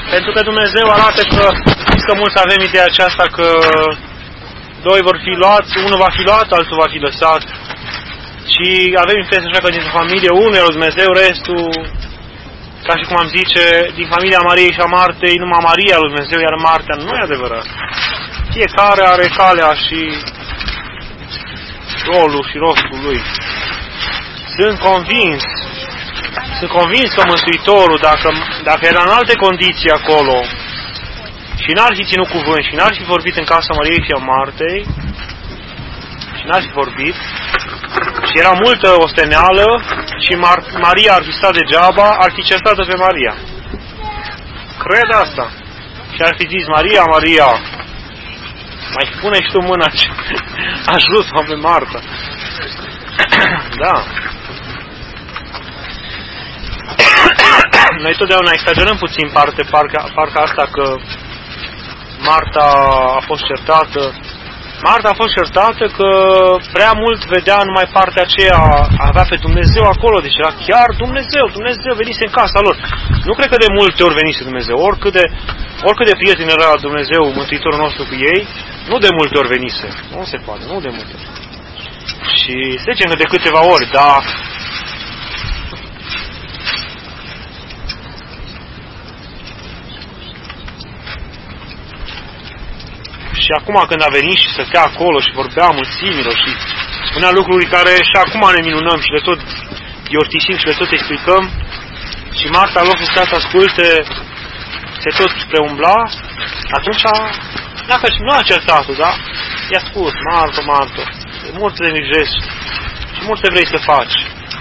Pentru că Dumnezeu arată că, știți că mulți avem ideea aceasta că doi vor fi luați, unul va fi luat, altul va fi lăsat. Și avem impresia așa că din familie unul e lui Dumnezeu, restul, ca și cum am zice, din familia Mariei și a Martei, numai Maria lui Dumnezeu, iar Marta nu e adevărat. Fiecare are calea și rolul și rostul lui. Sunt convins că Mântuitorul, dacă era în alte condiții acolo și n-ar fi ținut cuvânt și n-ar fi vorbit în casa Mariei și a Martei și n-ar fi vorbit și era multă osteneală și Maria ar fi stat degeaba, ar fi certat-o pe Maria. Cred asta. Și ar fi zis, Maria, Maria, mai pune și tu mâna și ajută-o pe Marta. Da. Noi totdeauna exagerăm puțin partea asta că Marta a fost certată. Marta a fost certată că prea mult vedea numai partea aceea, avea pe Dumnezeu acolo, deci era chiar Dumnezeu venise în casa lor. Nu cred că de multe ori venise Dumnezeu, oricât de prieten era Dumnezeu, Mântuitorul nostru cu ei, nu de multe ori venise. Nu se poate, nu de multe ori. Și să zicem că de câteva ori, dar și acum când a venit și stătea acolo și vorbea mulțimilor și spunea lucruri care și acum ne minunăm și le tot iortisim și le tot explicăm și Marta, în loc să asculte, se tot preumbla, atunci nu a certat-o, da? I-a spus, Marto, de mult te îngrijești și mult te vrei să faci.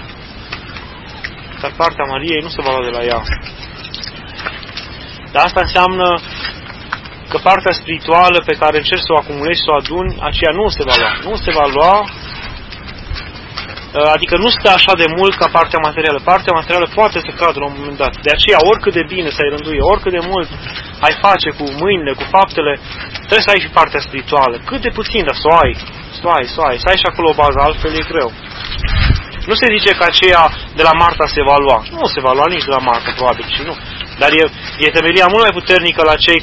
Dar partea Mariei nu se va lua de la ea. Dar asta înseamnă că partea spirituală pe care încerci să o acumulezi, să o aduni, aceea nu se va lua. Nu se va lua, adică nu stă așa de mult ca partea materială. Partea materială poate să cadă la un moment dat. De aceea, oricât de bine să-i rânduie, oricât de mult ai face cu mâinile, cu faptele, trebuie să ai și partea spirituală. Cât de puțin, dar să o ai. Să ai și acolo o bază, altfel e greu. Nu se zice că aceea de la Marta se va lua. Nu se va lua nici de la Marta, probabil, și nu. Dar e temelia mult mai puternică la cei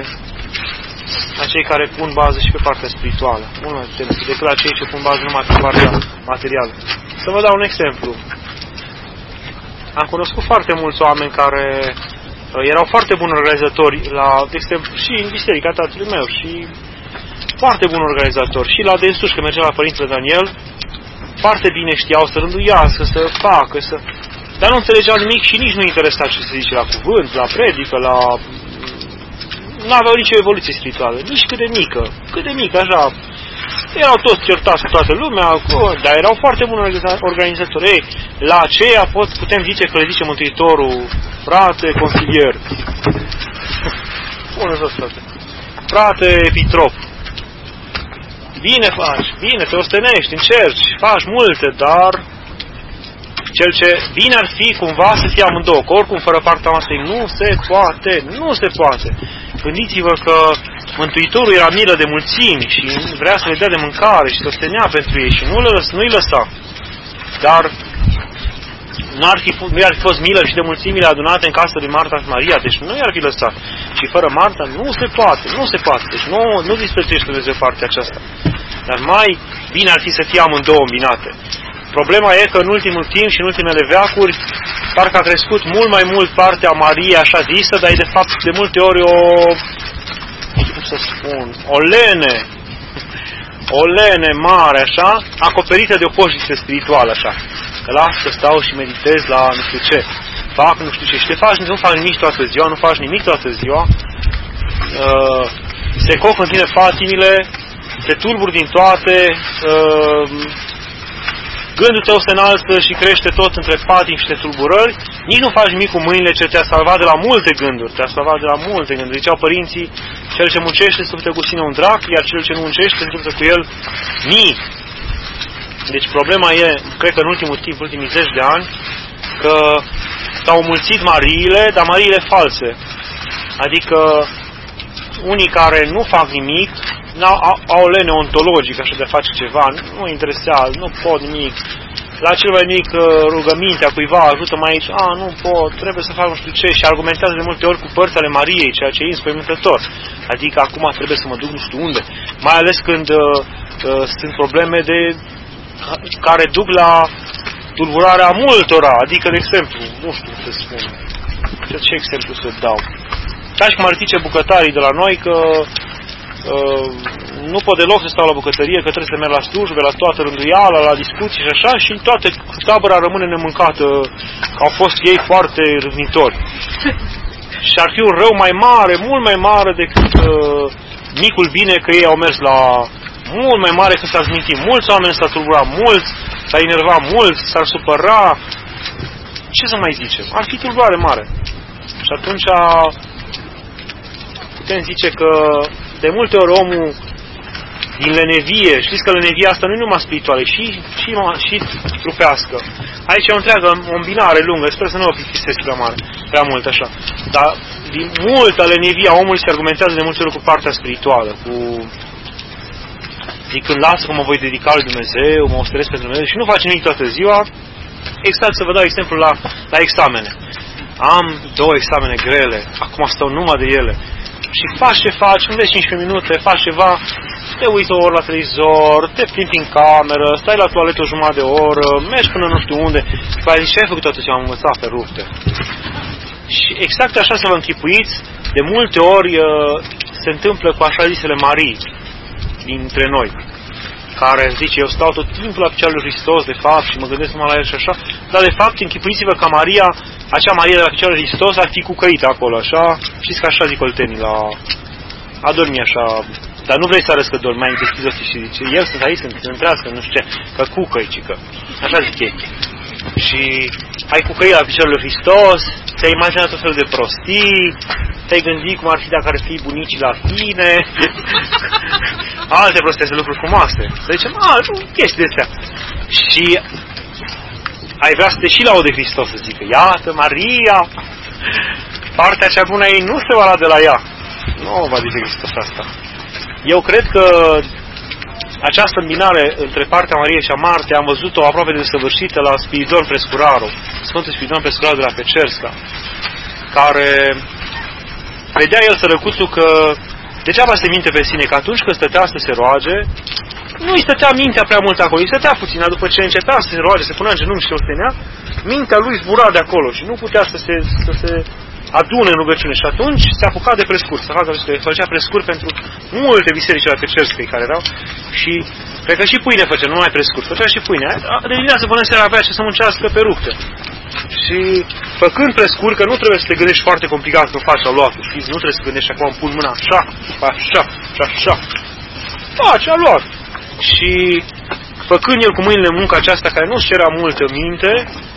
care pun bază și pe partea spirituală. Mult mai puternică decât la cei ce pun bază numai pe partea materială. Să vă dau un exemplu. Am cunoscut foarte mulți oameni care erau foarte buni organizatori, de exemplu, și în biserica tatălui meu, și foarte buni organizatori. Și la dânsuși, când mergeam la Părintele Daniel, foarte bine știau să rânduiască, să facă, dar nu înțelegeau nimic și nici nu interesa ce se zice la cuvânt, la predică, nu aveau nicio evoluție spirituală, nici cât de mică, așa. Erau toți certați cu toată lumea, dar erau foarte buni organizatori. Ei, la aceea putem zice că le zice Mântuitorul, frate consilier, bună jos, frate, frate epitrop, bine faci, bine, te ostenești, încerci, faci multe, dar cel ce bine ar fi cumva să fie amândouă, că oricum fără partea noastră nu se poate. Gândiți-vă că Mântuitorul era milă de mulțimi și vrea să le dea de mâncare și să ostenea pentru ei și nu-i lăsa. Dar nu ar fi fost milă și de mulțimile adunate în casă de Marta și Maria, deci nu i-ar fi lăsat. Și fără Marta nu se poate. Deci nu disprețuiește Dumnezeu partea aceasta. Dar mai bine ar fi să fie amândouă îmbinate. Problema e că în ultimul timp și în ultimele veacuri parcă a crescut mult mai mult partea Mariei așa zisă, dar e de fapt de multe ori o lene mare așa, acoperită de o poșniță spirituală așa. Că las să stau și meditez la nu știu ce, fac nu știu ce și nu faci nimic toată ziua, nu faci nimic toată ziua, se coc în tine patimile, te tulburi din toate, gândul tău se înalță și crește tot între patimi și de tulburări, nici nu faci nimic cu mâinile ce te-a salvat de la multe gânduri. Ziceau părinții, cel ce muncește se luptă cu sine un drac, iar cel ce nu muncește se luptă cu el mii. Deci problema e, cred că în ultimul timp, ultimii 10 de ani, că s-au mulțit Mariile, dar Mariile false. Adică unii care nu fac nimic, au o lene ontologică așa de face ceva, nu interesează, nu pot nimic, la cel mai mic rugămintea cuiva ajută mai aici, nu pot, trebuie să fac nu știu ce, și argumentează de multe ori cu părți ale Mariei, ceea ce e înspăimântător. Adică acum trebuie să mă duc nu știu unde, mai ales când sunt probleme care duc la tulburarea multora, adică, de exemplu, nu știu ce să spun, ce exemplu să dau. Ca și cum ar zice bucătarii de la noi că nu pot deloc să stau la bucătărie, că trebuie să merg la slujbe, la toată rânduiala, la discuții și așa, și toată tabăra rămâne nemâncată, că au fost ei foarte râvnitori. Și ar fi un rău mai mare, mult mai mare decât micul bine că ei au mers la... Mult mai mare că s-ar zminti. Mulți oameni s-ar tulbura, mulți s-ar enerva, mulți s-ar supăra. Ce să mai zicem? Ar fi tulburare mare. Și atunci putem zice că de multe ori omul din lenevie, știți că lenevia asta nu e numai spirituală, și trupească. Aici e o întreagă îmbinare lungă, sper să nu o plictisesc prea mult așa. Dar din multă lenevia omului se argumentează de multe ori cu partea spirituală, zicând, lasă că mă voi dedica lui Dumnezeu, mă osteresc pentru Dumnezeu și nu face nimic toată ziua. Exact, să vă dau exemplu la examene. Am 2 examene grele, acum stau numai de ele. Și faci ce faci, în 15 minute, faci ceva, te uiți o oră la televizor, te plimbi în cameră, stai la toaletă o jumătate de oră, mergi până nu știu unde, și mai zici, ce ai făcut toată ziua, am învățat pe rupte. Și exact așa să vă închipuiți, de multe ori se întâmplă cu așa zisele Marii dintre noi, care zice, eu stau tot timpul la picioarele lui Hristos, de fapt, și mă gândesc numai la el și așa, dar de fapt închipuiți-vă ca Maria, acea Maria de la picioarele lui Hristos ar fi cucăită acolo, așa, știți că așa zic oltenii, a dormi așa, dar nu vrei să arăți că dormi, mai deschizi ochii și zice, el sunt aici, să întrească, nu știu ce, că cucăi, cică, așa zic ei. Și ai cucăit la picioarele lui Hristos, ți-ai imaginat tot felul de prostii, te-ai gândit cum ar fi dacă ar fi bunicii la tine, alte prostii, lucruri frumoase. Să zicem, chestii de astea. Și ai vrea să te și laude Hristos, să zică, iată, Maria, partea cea bună ei nu se va lua de la ea. Nu va zice Hristos asta. Eu cred că această îmbinare între partea Mariei și a Martei am văzut-o aproape de desăvârșită la Spiridon Prescuraru, Sfântul Spiridon Prescuraru de la Pecersca, care vedea el sărăcuțul că degeaba se minte pe sine, că atunci când stătea să se roage, nu îi stătea mintea prea mult acolo, îi stătea puțin, dar după ce începea să se roage, se punea în genunchi și o stenea, mintea lui zbura de acolo și nu putea să se adune în rugăciune. Și atunci se apuca de prescurt, făcea prescurt pentru multe biserici la Pecerscăi care erau și cred că și pâine făcea, nu numai prescurt, făcea și pâine. De dimineață până seara avea ce să muncească pe rupte. Și făcând prescurt, că nu trebuie să te gândești foarte complicat când faci aluatul, știți? Nu trebuie să gândești acum, îmi pun mâna așa, așa, așa. Faci aluat. Și făcând el cu mâinile munca aceasta care nu-și cerea multă minte,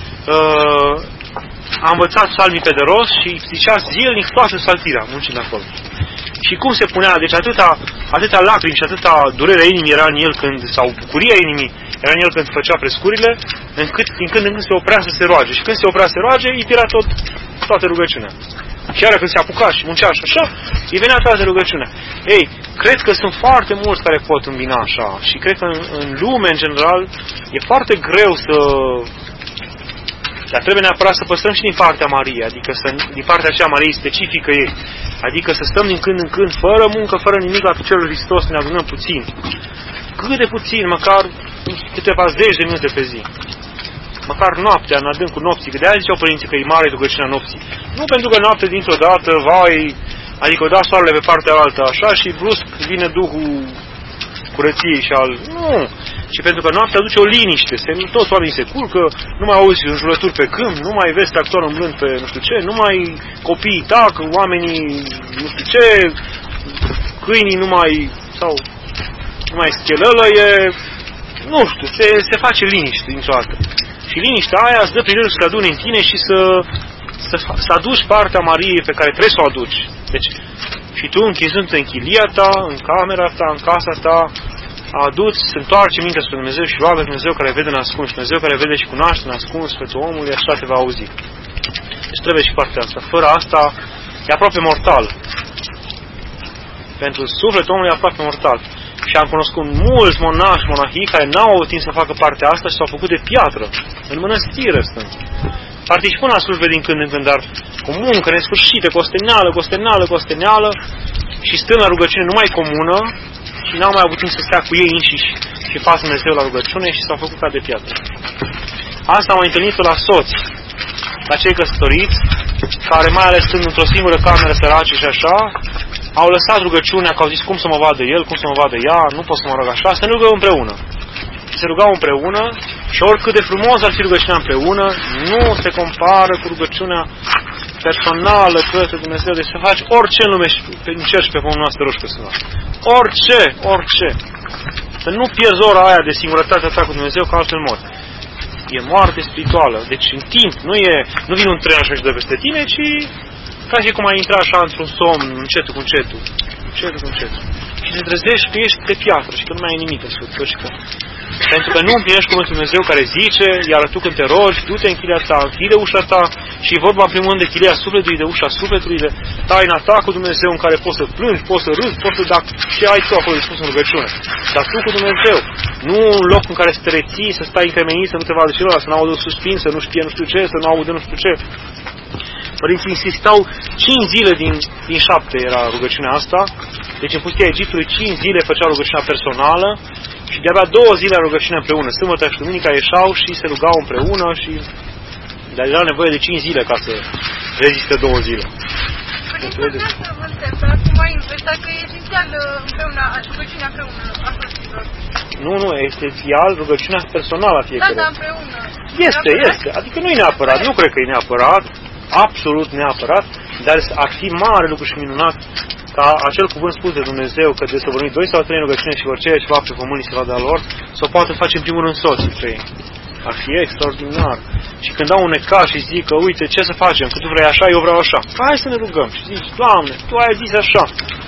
a învățat psalmii pe de rost și zicea zilnic toată saltirea, muncind acolo. Și cum se punea, deci atâta lacrimi și atâta durerea inimii era în el când, sau bucuria inimii era în el când făcea prescurile, încât din când în când se oprea să se roage. Și când se oprea să se roage, îi pierdea toată rugăciunea. Chiar când se apuca și muncea și așa, îi venea toată rugăciunea. Ei, cred că sunt foarte mulți care pot îmbina așa. Și cred că în lume, în general, e foarte greu să... Dar trebuie neapărat să păstrăm și din partea Mariei, adică din partea aceea Mariei specifică ei. Adică să stăm din când în când, fără muncă, fără nimic, la piciorul lui Hristos, să ne adunăm puțin. Cât de puțin, măcar câteva 10 de minute pe zi. Măcar noaptea, în adâncul nopții, că de-aia ziceau părinții că e mare rugăciunea nopții. Nu pentru că noapte dintr-o dată, vai, adică o da soarele pe partea altă așa și brusc vine Duhul curăției și al... Nu! Și pentru că noaptea aduce o liniște, toți oamenii se culcă, nu mai auzi înjurături pe câmp, nu mai vezi tractor umblând pe nu știu ce, nu mai copiii tac, oamenii nu știu ce, câinii nu mai schelălăie, nu știu, se face liniște dintr-o dată. Și liniștea aia îți dă prilejul să te adune în tine și să aduci partea Mariei pe care trebuie să o aduci. Deci, și tu închizând în chilia ta, în camera ta, în casa ta, aduci, se întoarce mintea spre Dumnezeu și roagă Dumnezeu care vede în ascuns, Dumnezeu care vede și cunoaște în ascuns pe omul, așa te va auzi. Deci trebuie și partea asta. Fără asta e aproape mortal. Pentru sufletul omului e aproape mortal. Și am cunoscut mulți monași, monahii, care n-au avut timp să facă partea asta și s-au făcut de piatră, în mănăstire stând. Participând la slujbe din când în când, dar cu muncă nesfârșită, costeneală, și stând la rugăciune numai comună, și n-au mai avut timp să stea cu ei înșiși și facă Dumnezeu la rugăciune și s-au făcut ca de piatră. Asta am întâlnit-o la soți, la cei căsătoriți, care mai ales stând într-o singură cameră săraci și așa, au lăsat rugăciunea, că au zis cum să mă vadă el, cum să mă vadă ea, nu pot să mă rog așa, să ne rugăm împreună. Și se rugau împreună și oricât de frumos ar fi rugăciunea împreună, nu se compară cu rugăciunea personală către Dumnezeu. Deci să faci orice în lume și încerci pe pământul noastră roși personal. Orice. Să nu pierzi ora aia de singurătatea ta cu Dumnezeu, că altfel mori. E moarte spirituală. Deci în timp, nu vine un tren așa și dă peste tine, ci ca și cum ai intra așa într-un somn, încetul cu încetul. Și te trezești că ești de piatră și că nu mai ai nimic în sfârșit. Pentru că nu împlinești cuvântul Dumnezeu care zice, iar tu când te rogi, du-te în chilia ta, închide ușa ta și vorba în primul rând de chilia sufletului, de ușa sufletului, de taina ta cu Dumnezeu în care poți să plângi, poți să râzi, poți să dacă ce ai tu acolo dispus în rugăciune. Dar tu cu Dumnezeu, nu un loc în care să te reții, să stai încremenit, să nu te vadă celălalt, să nu audă suspin, să nu știe nu știu ce, să nu audă nu știu ce. Părinții insistau 5 zile din 7 era rugăciunea asta. Deci în pustia Egiptului 5 zile făceau rugăciunea personală și de-abia 2 zile rugăciunea împreună. Sâmbătă și duminica ieșau și se rugau împreună și dar era nevoie de 5 zile ca să reziste 2 zile. Părinte, să vă întreb, acum ai inventat că e esențial împreună, rugăciunea împreună a soților. Nu, e esențial rugăciunea personală a fiecare. Da, împreună. Este. Adică nu e neapărat, nu cred că e neapărat, absolut neapărat, dar ar fi mare lucru și minunat ca acel cuvânt spus de Dumnezeu că de să vorbim 2 sau 3 în rugăciune și vor cere ceva pe pământ se va da lor, să o poată face în primul rând soții între ei. Ar fi extraordinar. Și când dau un necaz și zic că uite ce să facem, că tu vrei așa, eu vreau așa. Hai să ne rugăm. Și zici, Doamne, tu ai zis așa.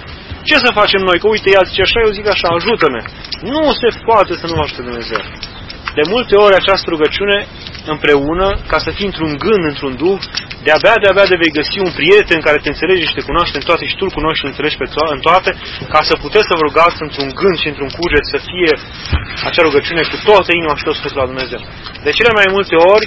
Ce să facem noi? Că uite, ea zice așa, eu zic așa, ajută-ne. Nu se poate să nu ajute Dumnezeu. De multe ori această rugăciune împreună, ca să fii într-un gând, într-un duh, de-abia de vei găsi un prieten care te înțelege și te cunoaște în toate și tu îl cunoști și îl înțelegi în toate, ca să puteți să vă rugați într-un gând și într-un cuget să fie acea rugăciune cu toată inima și tot sufletul la Dumnezeu. De cele mai multe ori,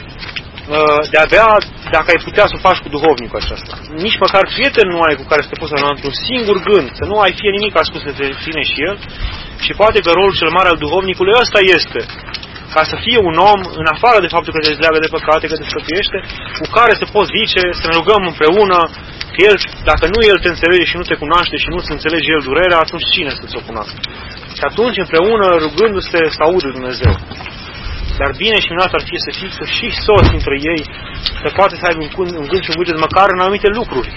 de-abia dacă ai putea să o faci cu duhovnicul aceasta. Nici măcar prieten nu ai cu care să te poți să într-un singur gând, să nu ai fie nimic ascuns între tine și el, și poate că rolul cel mare al duhovnicului ăsta este ca să fie un om, în afară de faptul că te dezleagă de păcate, că te sfătuiește, cu care se poți zice, să ne rugăm împreună, că el, dacă nu el te înțelege și nu te cunoaște și nu-ți înțelege el durerea, atunci cine să-ți o cunoască? Și atunci, împreună, rugându-se, să audă Dumnezeu. Dar bine și minunat ar fi să fie și soți între ei, să poate să aibă un gând și un buget măcar în anumite lucruri.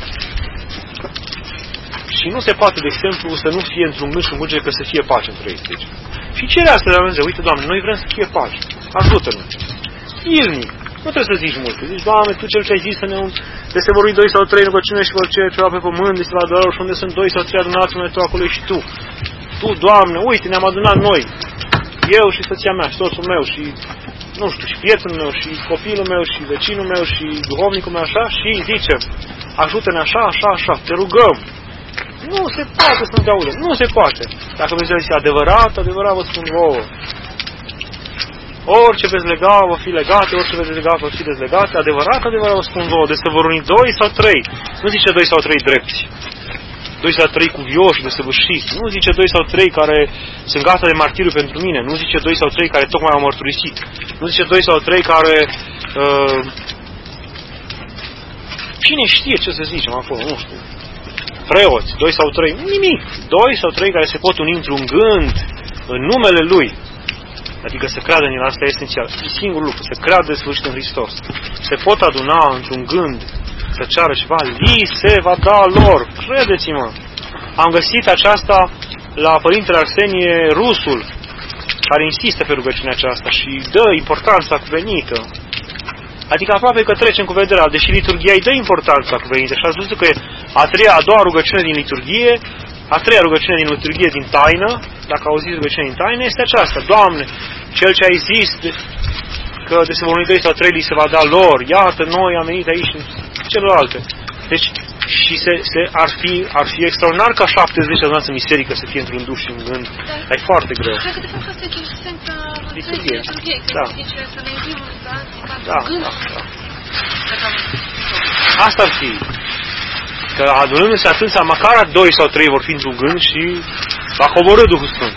Și nu se poate, de exemplu, să nu fie într-un gând și un buget că să fie pace între ei. Deci. Și cere asta de la Dumnezeu. Uite, Doamne, noi vrem să fie pace. Ajută-ne. Ilnic. Nu trebuie să zici multe. Zici, Doamne, Tu cel ce ai zis să ne de se vorbi 2 sau 3 în rugăciune și vor cere ceva pe pământ, de se va adora și unde sunt 2 sau 3 adunați, unde Tu acolo și Tu. Tu, Doamne, uite, ne-am adunat noi. Eu și soția mea, și soțul meu, și, nu știu, și prietenul meu, și copilul meu, și vecinul meu, și duhovnicul meu, așa, și zicem, ajută-ne așa, așa, așa, te rugăm. Nu se poate să nu te audă. Nu se poate. Dacă Dumnezeu zice adevărat, adevărat vă spun vouă. Orice veți lega, va fi legate, orice veți lega, va fi dezlegate. Adevărat, adevărat vă spun vouă. Deci să vor uni 2 sau 3. Nu zice 2 sau 3 drepți. 2 sau 3 cuvioși, desăvârșiți. Nu zice 2 sau 3 care sunt gata de martiriu pentru mine. Nu zice 2 sau 3 care tocmai au mărturisit. Nu zice 2 sau 3 care... Cine știe ce să zicem acolo? Nu știu. Preoți, 2 sau 3, nimic. 2 sau 3 care se pot uni într-un gând în numele Lui. Adică să creadă în El, asta e esențial. E singurul lucru, să creadă de sfârșit în Hristos. Se pot aduna într-un gând, să ceară ceva, li se va da lor. Credeți-mă. Am găsit aceasta la Părintele Arsenie Rusul, care insistă pe rugăciunea aceasta și dă importanța cuvenită. Adică aproape că trecem cu vederea, deși liturghia îi dă importanța cuvenită. Și ați văzut că a doua rugăciune din liturghie, a treia rugăciune din liturghie din taină, dacă auziți rugăciunea din taină, este aceasta. Doamne, Cel ce ai zis că de se vor uni 2 sau 3 li se va da lor, iată, noi am venit aici în celelalte. Deci, Și ar fi extraordinar ca 70 de adunați în biserică să fie într-un duș și în gând. Dar e foarte greu. Cred că de fapt asta e esența liturghie. Da. Să ne iubim gând. Asta ar fi. Că adunându-se atâția, măcar 2 sau 3 vor fi într-un gând și va coborî Duhul Sfânt.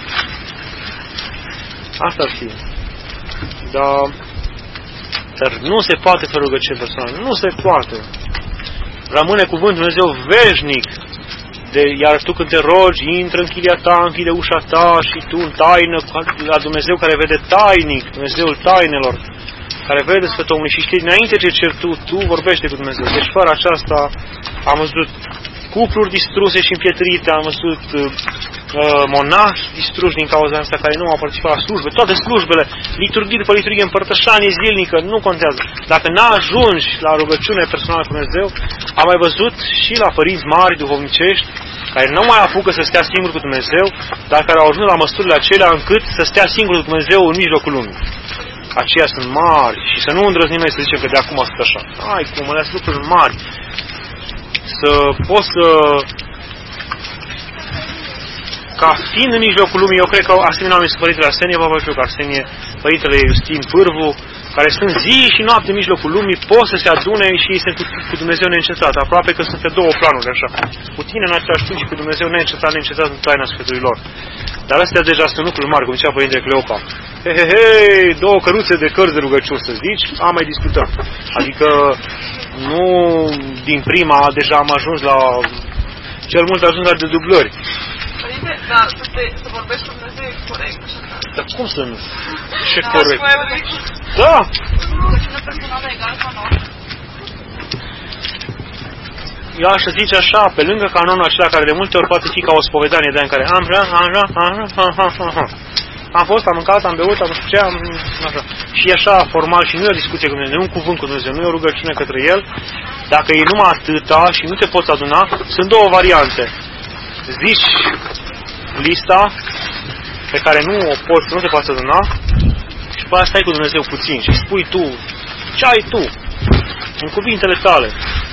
Asta ar fi. Dar nu se poate fără rugăciune personală. Nu se poate. Rămâne cuvântul Dumnezeu veșnic. Iar tu când te rogi, intră în chilia ta, închide ușa ta și tu în taină la Dumnezeu care vede tainic, Dumnezeul tainelor, care vede sfătomului și știi înainte ce ceri tu vorbește cu Dumnezeu. Deci fără aceasta am văzut cupluri distruse și împietrite, am văzut monași distruși din cauza asta care nu au participat la slujbe, toate slujbele, liturghie după liturghie, împărtășanie zilnică, nu contează. Dacă n-ajungi la rugăciune personală cu Dumnezeu, am mai văzut și la părinți mari duhovnicești, care nu mai apucă să stea singur cu Dumnezeu, dar care au ajuns la măsurile acelea încât să stea singur cu Dumnezeu în mijlocul lumii. Aceia sunt mari și să nu îndrăznim noi să zicem că de acum sunt așa. Ai cum, alea sunt lucruri mari. Să poți să... Ca fiind în mijlocul lumii, eu cred că asemenea oameni sunt Părintele Arsenie Papăciuc, Părintele Iustin Pârvu, care sunt zi și noapte în mijlocul lumii, pot să se adune și ei sunt cu Dumnezeu neîncetat. Aproape că sunt pe două planuri, așa. Cu tine în același timp și cu Dumnezeu neîncetat în taina sfântului lor. Dar astea deja sunt lucruri mari, cum zicea Părintele Cleopa. Hei, 2 căruțe de cărți de rugăciuni, să zici, am mai discutat. Adică, nu din prima, deja am ajuns la... Cel mult ajuns la dedublări. Părinte, dar să vorbești cu Dumnezeu e corect, așa. Dar cum să nu? Ce corect? Da! Rugăciunea personală egală ca noastră. Eu aș zice așa, pe lângă canonul acela care de multe ori poate fi ca o spovedanie de ani care am fost, am mâncat, am beut, am știu ce, așa. Și e așa formal și nu e o discuție cu Dumnezeu, nu e un cuvânt cu Dumnezeu, nu e o rugăciune către El. Dacă e numai atâta și nu te poți aduna, sunt 2 variante. Zici lista pe care nu te poți aduna și după aia stai cu Dumnezeu puțin și spui tu ce ai tu în cuvintele tale.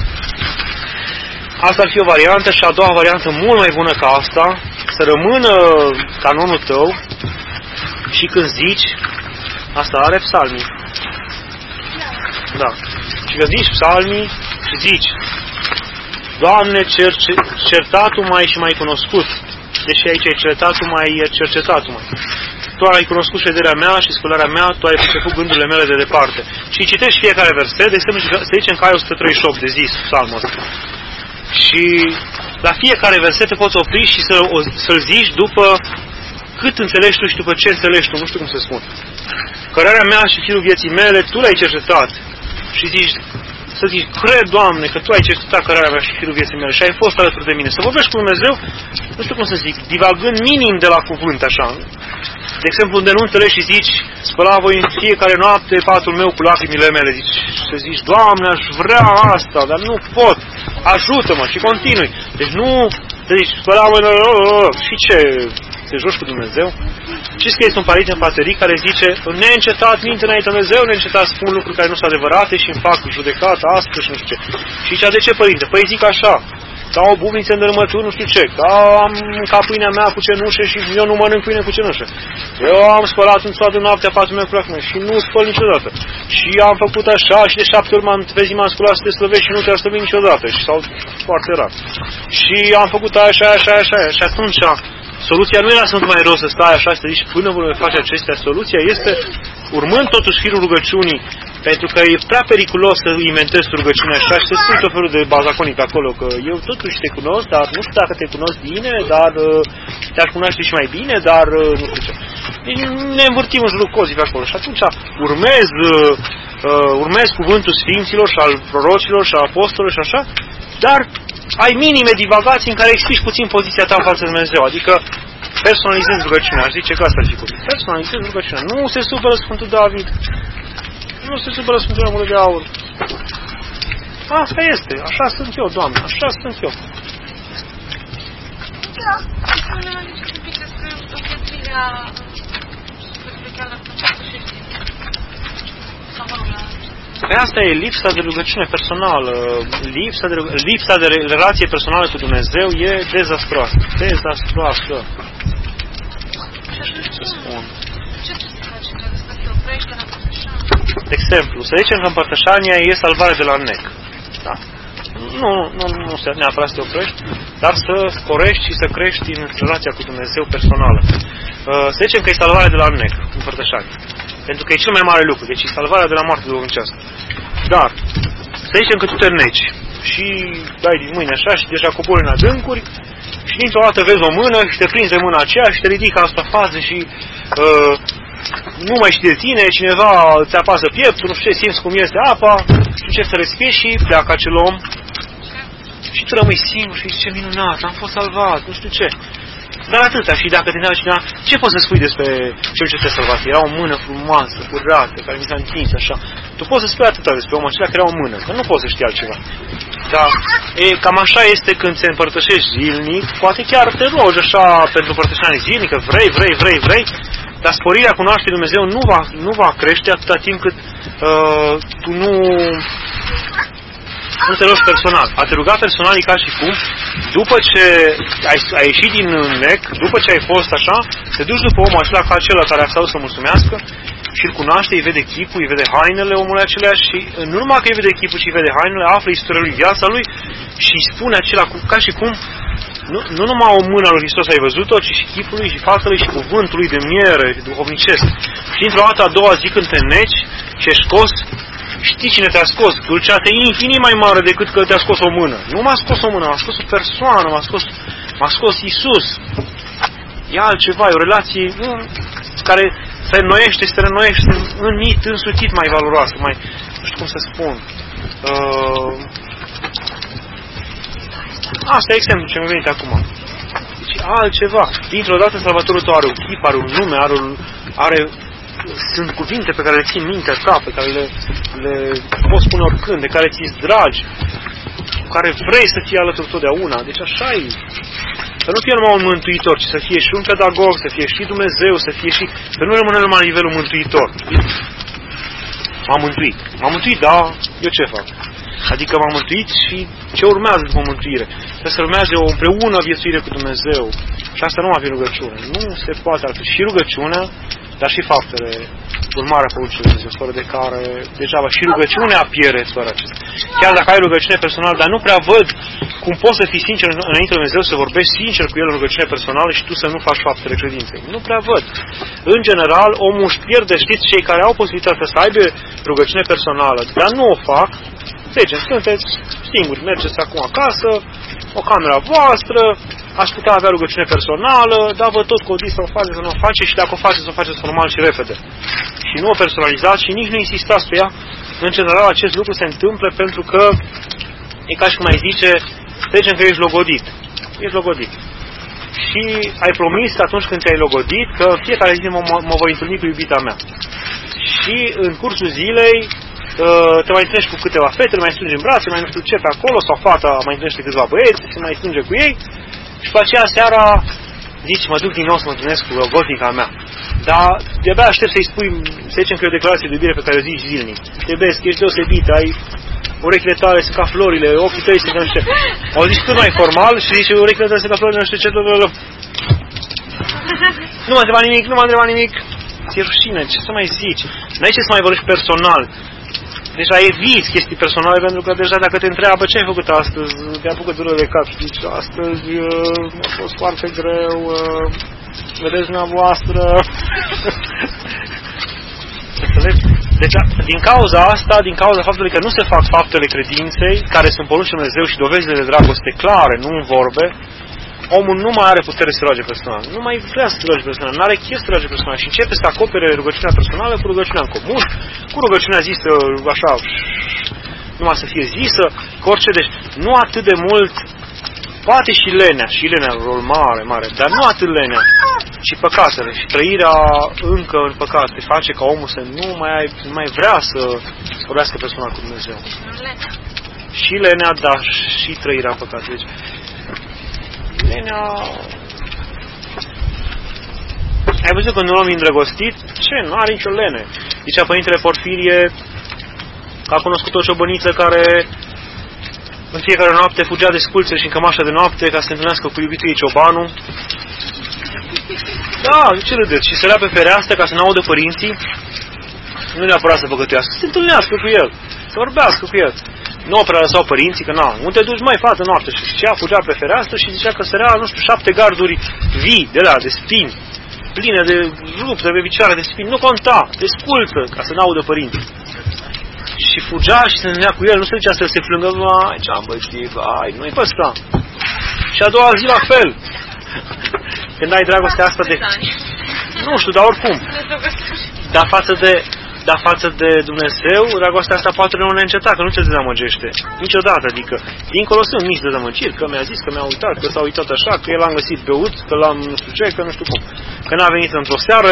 Asta ar fi o variantă și a doua variantă mult mai bună ca asta, să rămână canonul tău și când zici, asta are psalmii. Da. Și când zici psalmii și zici, Doamne, certatul mai și mai cunoscut, deși aici ai certatul mai, e cercetatul mai. Tu ai cunoscut șederea mea și spălarea mea, tu ai priceput gândurile mele de departe. Și citești fiecare verset, de exemplu, să zicem că ai 138 de zis psalmul ăsta. Și la fiecare verset te poți opri și să-l zici după cât înțelegi tu și după ce înțelegi tu, nu știu cum să spun. Cărarea mea și firul vieții mele, tu l-ai cercetat. Și zici, să zici, cred, Doamne, că tu ai cercetat cărarea mea și firul vieții mele și ai fost alături de mine. Să vorbești cu Dumnezeu, nu știu cum să zic, divagând minim de la cuvânt, așa. De exemplu, unde nu înțelegi și zici, spăla voi în fiecare noapte patul meu cu lacrimile mele. Zici, să zici, Doamne, aș vrea asta, dar nu pot. Ajută-mă și continui. Deci nu, să zici, spăla voi, și ce... Te joci cu Dumnezeu? Știți că este un părinte în paterii care zice neîncetat minte înainte Dumnezeu, neîncetat spun lucruri care nu sunt adevărate și îmi fac judecată, aspră și nu știu ce. Și zicea, de ce părinte? Păi zic așa, ca o bubniță în dărâmături, nu știu ce, că am mâncat pâinea mea cu cenușă și eu nu mănânc pâine cu cenușă. Eu am spălat în toată noaptea patul meu cu lacrime și nu spăl niciodată. Și am făcut așa și de 7 ori m-am trezit, m-am sculat să te slăvești și nu te-a slăvit niciodată. Sau foarte rar. Și am făcut așa. Și atunci soluția nu era să nu mai rău să stai așa și să zici până voi face acestea. Soluția este, urmând totuși firul rugăciunii, pentru că e prea periculos să inventezi rugăciunea așa și să spui tot felul de bazaconic acolo, că eu totuși te cunosc, dar nu știu dacă te cunosc bine, dar te-aș cunoaște și mai bine, dar nu știu ce. Deci ne învârtim în jurul cozii pe acolo și atunci urmez cuvântul Sfinților și al prorocilor și al apostolilor și așa, dar ai minime divagații în care explici puțin poziția ta în față de Dumnezeu. Adică personalizezi rugăciunea. Aș zice că asta ar fi cuvânt. Personalizezi rugăciunea. Nu se supără Sfântul David. Nu se supără Sfântul Omul de Aur. Asta este. Așa sunt eu, Doamne. Așa sunt eu. Da. Să ne mai ziceți un pic despre împietrirea chiar dacă nu poate și sau mă rog, Pe asta e lipsa de rugăciune personală, lipsa de relație personală cu Dumnezeu e dezastroasă. Dezastroasă. Ce să spun? De exemplu, să zicem că împărtășania e salvarea de la nec. Da. Nu neapărat să te oprești, dar să sporești și să crești în relația cu Dumnezeu personală. Să zicem că e salvarea de la nec, împărtășania. Pentru că e cel mai mare lucru, deci e salvarea de la moarte duhovnicească. Dar, să zicem că tu te neci și dai din mâine așa și deja cobori în adâncuri și dintr-o dată vezi o mână și te prinzi de mâna aceea și te ridică asta față și nu mai știi de tine, cineva ți apasă pieptul, nu știu ce, simți cum este apa, și începi să respiri și pleacă acel om și tu rămâi singur și zici, ce minunat, am fost salvat, nu știu ce. Dar atâta, și dacă te întreabă cineva, ce poți să spui despre cel ce te-a salvat? Era o mână frumoasă, curată, care mi s-a întins așa. Tu poți să spui atâta despre omul acela că era o mână, că nu poți să știi altceva. Dar cam așa este când te împărtășești zilnic, poate chiar te rogi așa pentru împărtășanie zilnică, vrei, dar sporirea cunoașterii Dumnezeu nu va crește atâta timp cât tu nu te rogi personal. A te ruga personal e ca și cum, după ce ai ieșit din nec, după ce ai fost așa, te duci după omul acela ca acela care a stat să mulțumească și îl cunoaște, îi vede chipul, îi vede hainele omului acelea și nu numai că îi vede chipul și îi vede hainele, află istoria lui, viața lui și îi spune acela ca și cum nu numai o mână lui Hristos ai văzut-o, ci și chipul lui și fața lui și cuvântul lui de miere, duhovnicesc. Și într-o dată a doua zi când te neci și ești scos, știi cine te-a scos? Dulceața e infinit mai mare decât că te-a scos o mână. Nu m-a scos o mână, m-a scos o persoană, m-a scos Iisus. E altceva, e o relație care se reînnoiește, însutit mai valoroasă, mai, nu știu cum să spun. Asta e exemplu ce mi-a venit acum. Deci altceva. Dintr-o dată Salvatorul tău are un chip, are un nume, sunt cuvinte pe care le ții în mintea ta, pe care le poți spune oricând, de care ți-s dragi, cu care vrei să fii alături totdeauna. Deci așa e. Să nu fie numai un mântuitor, ci să fie și un pedagog, să fie și Dumnezeu, să fie și... Să nu rămână numai la nivelul mântuitor. M-am mântuit, da, eu ce fac? Adică m-am mântuit și ce urmează după mântuire? Trebuie să urmează o împreună viețuire cu Dumnezeu. Și asta nu va fi rugăciune. Nu se poate altfel. Și rugăciunea, dar și faptele, urmarea poruncii Dumnezeu, fără de care degeaba. Și rugăciunea pierde fără acesta. Chiar dacă ai rugăciune personală, dar nu prea văd cum poți să fii sincer înainte de Dumnezeu, să vorbești sincer cu El în rugăciune personală și tu să nu faci faptele credinței. Nu prea văd. În general, omul își pierde, știți, cei care au posibilitatea să aibă rugăciune personală, dar nu o fac. Deci, sunteți singuri, mergeți acum acasă, o cameră voastră, aș putea avea rugăciune personală, dar vă tot codiți să o faceți, să nu o faceți și dacă o faceți, o faceți normal și repede. Și nu o personalizați și nici nu insistați pe ea. În general, acest lucru se întâmplă pentru că e ca și cum ai zice, trecem că ești logodit. Ești logodit. Și ai promis atunci când te-ai logodit că fiecare zi mă voi întâlni cu iubita mea. Și în cursul zilei te mai întâlnești cu câteva fete, mai strângi în brațe, mai nu știu ce pe acolo, sau fata mai întâlnește câțiva băieți, se mai strânge cu ei și pe aceea seara zici, mă duc din nou să mă întâlnesc cu gotnica mea. Dar de-abia aștept să-i spui, să zicem că e o declarație de iubire pe care o zici zilnic. Te iubesc, ești deosebit, ai urechile tale sunt ca florile, ochii tăi sunt ca nu știu ce. Au zis cât mai formal și zice, urechile tale sunt ca florile, nu știu ce, nu m-a întrebat nimic, ți-e rușine, ce să mai zici? N-ai ce să mai vorbești personal. Deja eviți chestii personale, pentru că deja dacă te întreabă ce ai făcut astăzi, te apucă dură de cap și zici, astăzi mi-a fost foarte greu, vedeți dumneavoastră. Înțelegi? Deci, din cauza asta, din cauza faptului că nu se fac faptele credinței, care sunt poruncile Lui Dumnezeu și dovezile de dragoste clare, nu în vorbe, omul nu mai are putere să se roage personal. Nu mai vrea să se roage personal. Nu are chef să se roage personal. Și începe să acopere rugăciunea personală cu rugăciunea în comun, cu rugăciunea zisă așa, numai să fie zisă, cu orice. Deci nu atât de mult, poate și lenea are un rol mare, dar nu atât lenea, ci păcatele. Și trăirea încă în păcate face ca omul să nu mai vrea să vorbească personal cu Dumnezeu. Și lenea, dar și trăirea în păcate. Deci, lenea... Ai văzut când un om îndrăgostit? Ce? Nu are nicio lene. Zicea Părintele Porfirie, a cunoscut o ciobăniță care în fiecare noapte fugea de sculțe și în cămașa de noapte ca să se întâlnească cu iubitul ei ciobanul. Da, ce râdeți? Și sărea pe fereastră ca să n-audă părinții. Nu neapărat să păcătuiască, să se întâlnească cu el, să vorbească cu el. Nu o prea lăsau părinții, că nu te duci mai fată noapte. Și zicea, fugea pe fereastră și zicea că sărea, nu știu, 7 garduri vii de spini, pline de rupte, de picioare de spini. Nu conta, de sculță, ca să n-audă părinții. Și fugea și se întâlnea cu el, nu se ducea să se plângă, vai, ce-am bătit, vai, nu-i păsta. Și a doua zi la fel. Când ai dragostea asta de... Nu știu, dar oricum. Dar față de Dumnezeu, dragostea asta poate nu ne înceta, că nu te dezamăgește. Niciodată, adică, dincolo sunt mici dezamăgiri, că mi-a zis, că mi-a uitat, că s-a uitat așa, că l-am găsit beut, că l-am nu știu ce, că nu știu cum. Că n-a venit într-o seară.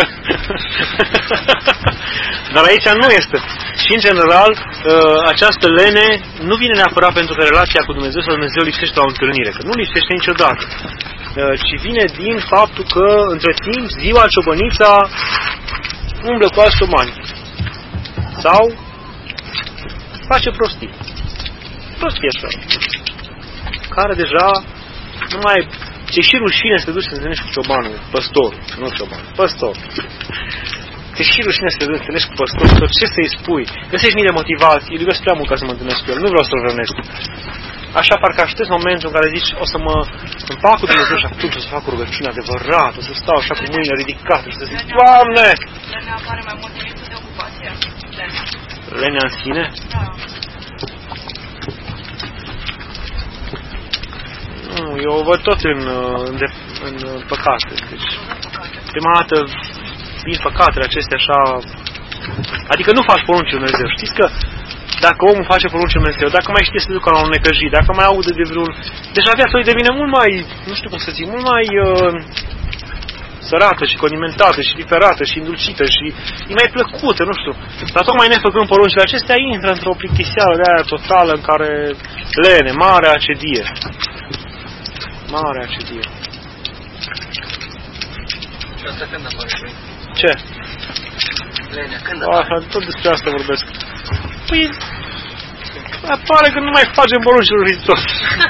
Dar aici nu este. Și, în general, această lene nu vine neapărat pentru că relația cu Dumnezeu sau Dumnezeu lipsește la o întâlnire, că nu lipsește niciodată. Ci vine din faptul că, între timp, ziua ciobănița umblă cu alți ciobani. Sau face prostii. Prostii așa. Care deja nu mai... Ce și rușine să te duci să te întâlnești cu ciobanul, păstorul, nu cioban, păstor. Ce și rușine să te duci să te întâlnești cu păstorul, ce să-i spui? Găsești mii de motivații, îl iubesc prea mult ca să mă întâlnesc cu el, nu vreau să-l rănesc. Așa parcă aștept momentul în care zici, o să mă împac cu Dumnezeu și atunci o să fac o rugăciune adevărată, o să stau așa cu mâinile ridicate și să zic, Doamne! Lenea apare mai mult decât de ocupație. Lenea în sine? Da. Nu, eu o văd tot în păcate. Deci, prima dată vin păcatele acestea așa... Adică nu faci poruncii Lui Dumnezeu. Știți că dacă omul face poruncii Lui Dumnezeu, dacă mai știe să ducă la un necăjit, dacă mai aude de vreun... Deja viața lui devine mult mai, nu știu cum să zic, mult mai sărată și condimentată și diferată și îndulcită și e mai plăcută, nu știu. Dar tocmai nefăcând poruncile acestea, intră într-o plictiseală de aia totală în care lene, mare acedie. Mare acedie. Și asta când apare? Ce? Lenea, când apare? Tot despre asta vorbesc. Păi, apare că nu mai facem poruncile lui Hristos.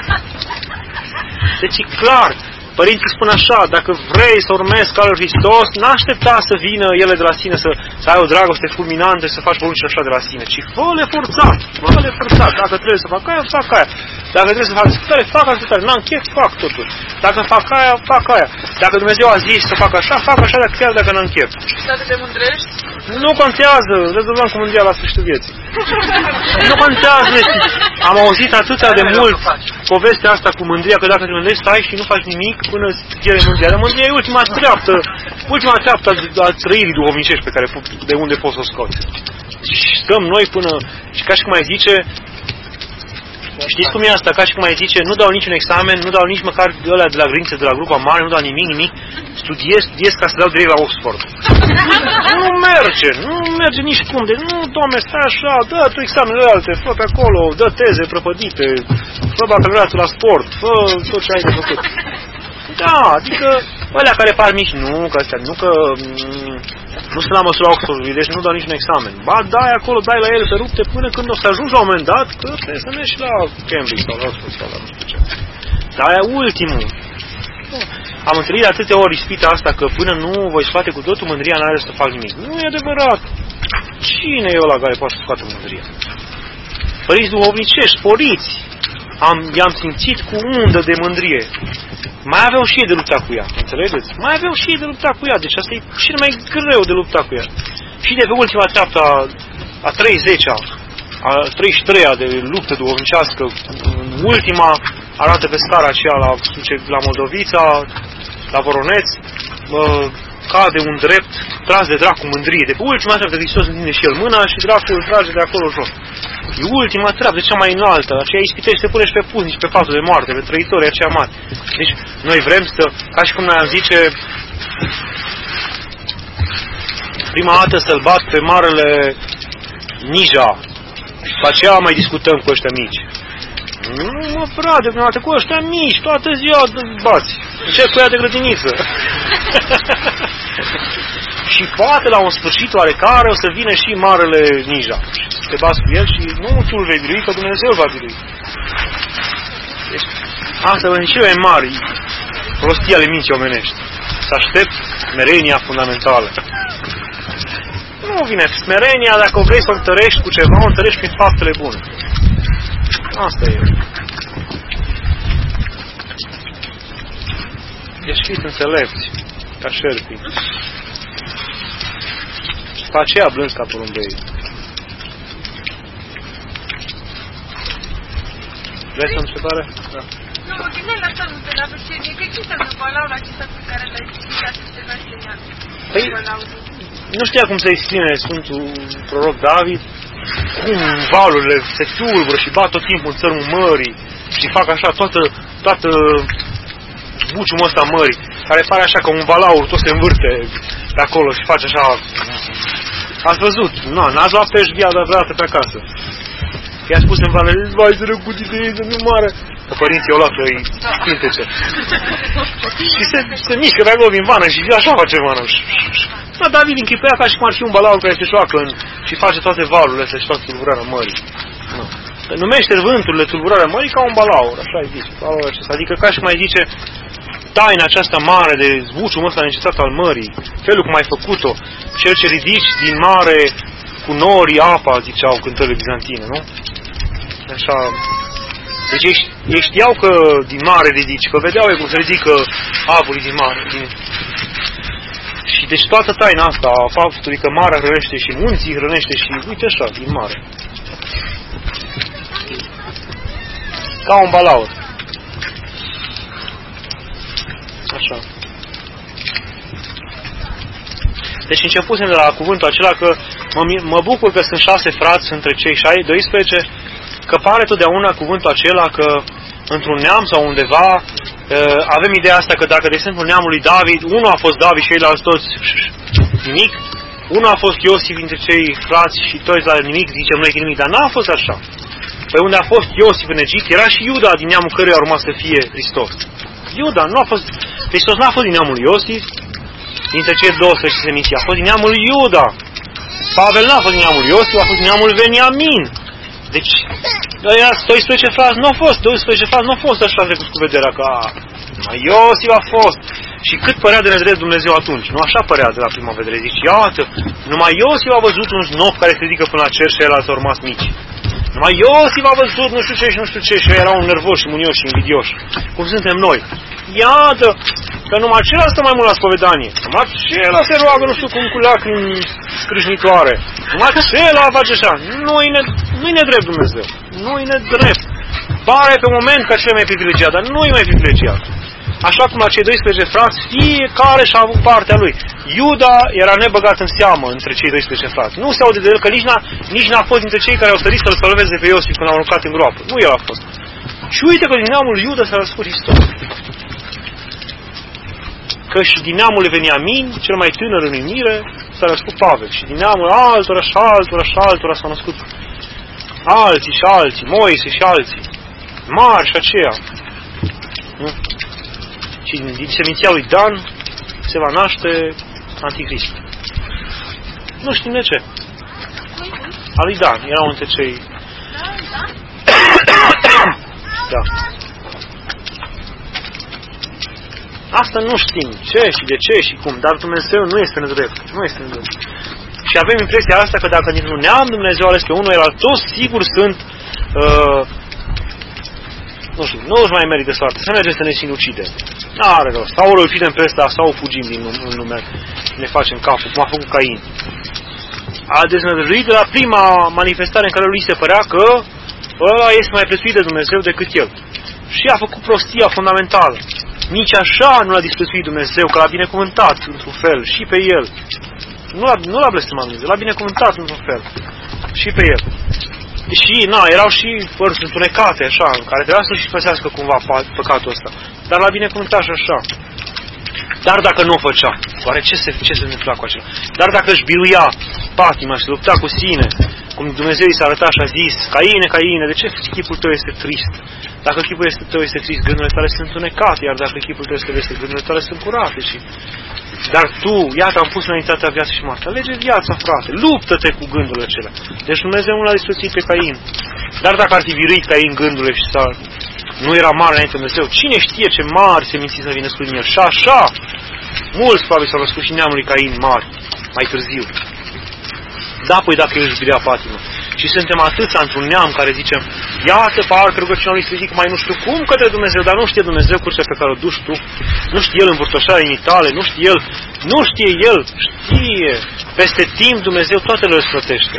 Deci e clar. Părinții spun așa, dacă vrei să urmezi calul lui Hristos, n-aștepta să vină ele de la sine, să ai o dragoste fulminantă și să faci poruncile așa de la sine, ci fă-le forțat, fă-le forțat. Dacă trebuie să fac aia, fac aia. Dacă trebuie să fac ascultare, fac ascultare. N-am chef, fac totul. Dacă fac aia, fac aia. Dacă Dumnezeu a zis să fac așa, chiar dacă n-am chef. Și dacă te mândrești? Nu contează, rezolvăm cu mândria la sfârșitul vieții. Nu contează. Am auzit atâtea de mult povestea asta cu mândria, că dacă te mândrești, stai și nu faci nimic până îți pierde mândria. Dar mândria e ultima treaptă a trăirii duhovnicești pe care, de unde poți să o scoți. Și stăm noi până, și ca și cum mai zice, știți cum e asta? Ca și cum mai zice, nu dau niciun examen, nu dau nici măcar de ăla de la graniță, de la grupa mare, nu dau nimic, studiez ca să dau direct la Oxford. Nu merge nici cum, de nu, Doamne, stai așa, dă tu examenele alte, fă pe acolo, dă teze prăpădite, fă bacalaureatul la sport, fă tot ce ai de făcut. Da, adică, ălea care par mici, nu sunt la măsura Oxfordului, deci nu dau niciun examen. Ba, dai acolo, dai la ele pe rupte până când o să ajungi la un moment dat, că trebuie să mergi la Cambridge sau la Oxford sau la nu știu ce. Dar aia ultimul. Am întâlnit de atâtea ori ispita asta că până nu voi scoate cu totul mândria, n-are să fac nimic. Nu e adevărat. Cine e ăla care poate să scoate mândria? Părinți duhovnicești, sporiți, i-am simțit cu undă de mândrie. Mai aveau și ei de lupta cu ea, înțelegeți? Mai aveau și ei de lupta cu ea, deci asta e cel mai greu de lupta cu ea. Și de pe ultima treaptă a 30-a, a 33-a de luptă duhovnicească, ultima arată pe scara aceea la Moldovița, la Voroneț, cade un drept tras de dracu mândrie. De pe ultima treaptă Hristos întinde și el mâna și dracul îl trage de acolo jos. E ultima treaptă, cea mai înaltă, aceea ispitește, se pune și pe puznici, pe patul de moarte, pe trăitorii aceia mari. Deci, noi vrem să, ca și cum noi am zice, prima dată să-l bat pe marele Nija, și după aceea mai discutăm cu ăștia mici. Nu, mă, frate, prima dată cu ăștia mici, toată ziua bați. Încep cu ea de grădiniță. Și poate la un sfârșit oarecare o să vină și marele ninja. Și să te bați cu el și nu tu îl vei birui, că Dumnezeu va birui. Deci, asta e cele mai mari prostii ale minții omenești. Să aștept smerenia fundamentală. Nu vine smerenia, dacă vrei să o întărești cu ceva, o întărești prin faptele bune. Asta e. Deci fiți înțelepți, ca șerpii. Pe aceea blânzi ca porumbei. Vrei să întrebare? Da. Nu, mă gândeam la asta, nu te la vecernie, că ce înseamnă balaura acesta pe care l-ai explicat în ceva înseamnă? Păi, nu știa cum să explice Sfântul Proroc David, cum valurile se tulbură și bat tot timpul în țărmul mării și fac așa toată buciumul ăsta mării, care pare așa ca un valaur, tot se învârte pe acolo și face așa. Ați văzut? Nu, n-ați luat pești vreodată pe acasă. I-a spus în vale, vai drăguț de ei, nu moară. Că părinții i-au luat să-i pintece. Și se mișcă pe acolo din vană și așa face vană. Da, David închipuia ca și cum ar fi un balaur care se joacă și face toate valurile astea și toată tulburarea mării. Nu. Numește vânturile tulburarea mării ca un balaur, așa îi zice. Adică ca și cum ai zice, taina aceasta mare de zbuciumul ăsta necesat al mării, felul cum ai făcut-o, cel ce ridici din mare cu norii apa, ziceau cântările bizantine, nu? Așa. Deci ei știau că din mare ridici, că vedeau ei cum se ridică aburii din mare. Și deci toată taina asta a faptului că marea hrănește și munții hrănește și, uite așa, din mare. Ca un balaur. Așa. Deci începusem de la cuvântul acela că mă bucur că sunt 6 frați între cei 12, că pare totdeauna cuvântul acela că într-un neam sau undeva avem ideea asta că dacă, de exemplu, neamul lui David, unul a fost David și ceilalți toți nimic, unul a fost Iosif dintre cei frați și toți la nimic, zicem noi că nimic, dar n-a fost așa. Păi unde a fost Iosif în Egipt, era și Iuda din neamul căruia a urmat să fie Hristos. Iuda, nu a fost, Hristos n-a fost din neamul lui Iosif, dintre cei 12 seminții, a fost din neamul lui Iuda. Pavel n-a fost din neamul lui Iosif, a fost din neamul lui Veniamin. Deci, ăia 12 frați nu au fost, 12 frați nu au fost așa trecut cu vederea că numai Iosif a fost. Și cât părea de nedrept Dumnezeu atunci? Nu așa părea de la prima vedere. Zici, iată, numai Iosif a văzut un snop care se ridică până la cer și el a rămas mici. Numai Iosif a văzut nu știu ce și nu știu ce și erau nervoși și munioși și invidioși. Cum suntem noi. Iată, că numai acela stă mai mult la spovedanie. Numai acela se roagă nu știu cum cu lacrimi scrâșnitoare. Numai acela face așa. Nu-i nedrept Dumnezeu. Nu-i nedrept. Pare pe moment ca cel mai privilegiat, dar nu-i mai privilegiat. Așa cum la cei 12 frați, fiecare și-a avut partea lui. Iuda era nebăgat în seamă între cei 12 frați. Nu se aude de el că nici n-a fost dintre cei care au sărit să-l salveze pe Iosif când l-au aruncat în groapă. Nu el a fost. Și uite că din neamul lui Iuda s-a născut Hristos. Că și din neamul lui Veniamin, cel mai tânăr în uimire, s-a născut Pavel. Și din neamul altora și altora și altora s-au născut alții și alții, Moise și alții. Mari și aceia. Nu? Și din seminția lui Dan se va naște Antichrist. Nu știm de ce. A lui Dan. Erau între cei... Da. Asta nu știm. Ce și de ce și cum. Dar Dumnezeu nu este nedrept. Nu este nedrept. Și avem impresia asta că dacă dintr-un neam Dumnezeu ales pe unul, el toți sigur sunt... nu știu, nu își mai merită soartă. Să mergem să ne sinucidem. N-are rost. Sau îl ucidem pe ăsta, sau fugim din lume. Ne facem capul, cum a făcut Cain. A deznădăjuit de la prima manifestare în care lui se părea că ăla este mai prețuit de Dumnezeu decât el. Și a făcut prostia fundamentală. Nici așa nu l-a disprețuit Dumnezeu, că l-a binecuvântat într-un fel și pe el. Nu l-a blestemat Dumnezeu, l-a binecuvântat într-un fel și pe el. Și, erau și părți întunecate, așa, în care trebuia să-și păsească cumva păcatul ăsta. Dar l-a binecuvântat și așa. Dar dacă nu o făcea, oare ce se întâmpla cu acela? Dar dacă își biruia patima și se lupta cu sine, cum Dumnezeu i s-a arătat și a zis, Caine, Caine, de ce chipul tău este trist? Dacă chipul tău este trist, gândurile tale sunt întunecate, iar dacă chipul tău este vesel, gândurile tale sunt curate. Dar tu, iată, am pus înaintea ta viața și moartea. Alege viața, frate, luptă-te cu gândurile acelea. Deci Dumnezeu nu l-a distruțit pe Cain. Dar dacă ar fi viruit Cain gândurile și nu era mare înainte Dumnezeu, cine știe ce mari seminții să vină născut din el. Și așa, mulți probabil s-au născut și neamului Cain mari, mai târziu. Da, păi dacă el își virea patimă. Și suntem atâția într-un neam care zicem, iată, parcă rugăciunea lui se ridică mai nu știu cum către Dumnezeu, dar nu știe Dumnezeu curtea pe care o duci tu, nu știe El învârtoșarea inimii tale, nu știe El, știe. Peste timp Dumnezeu toate le răsplătește.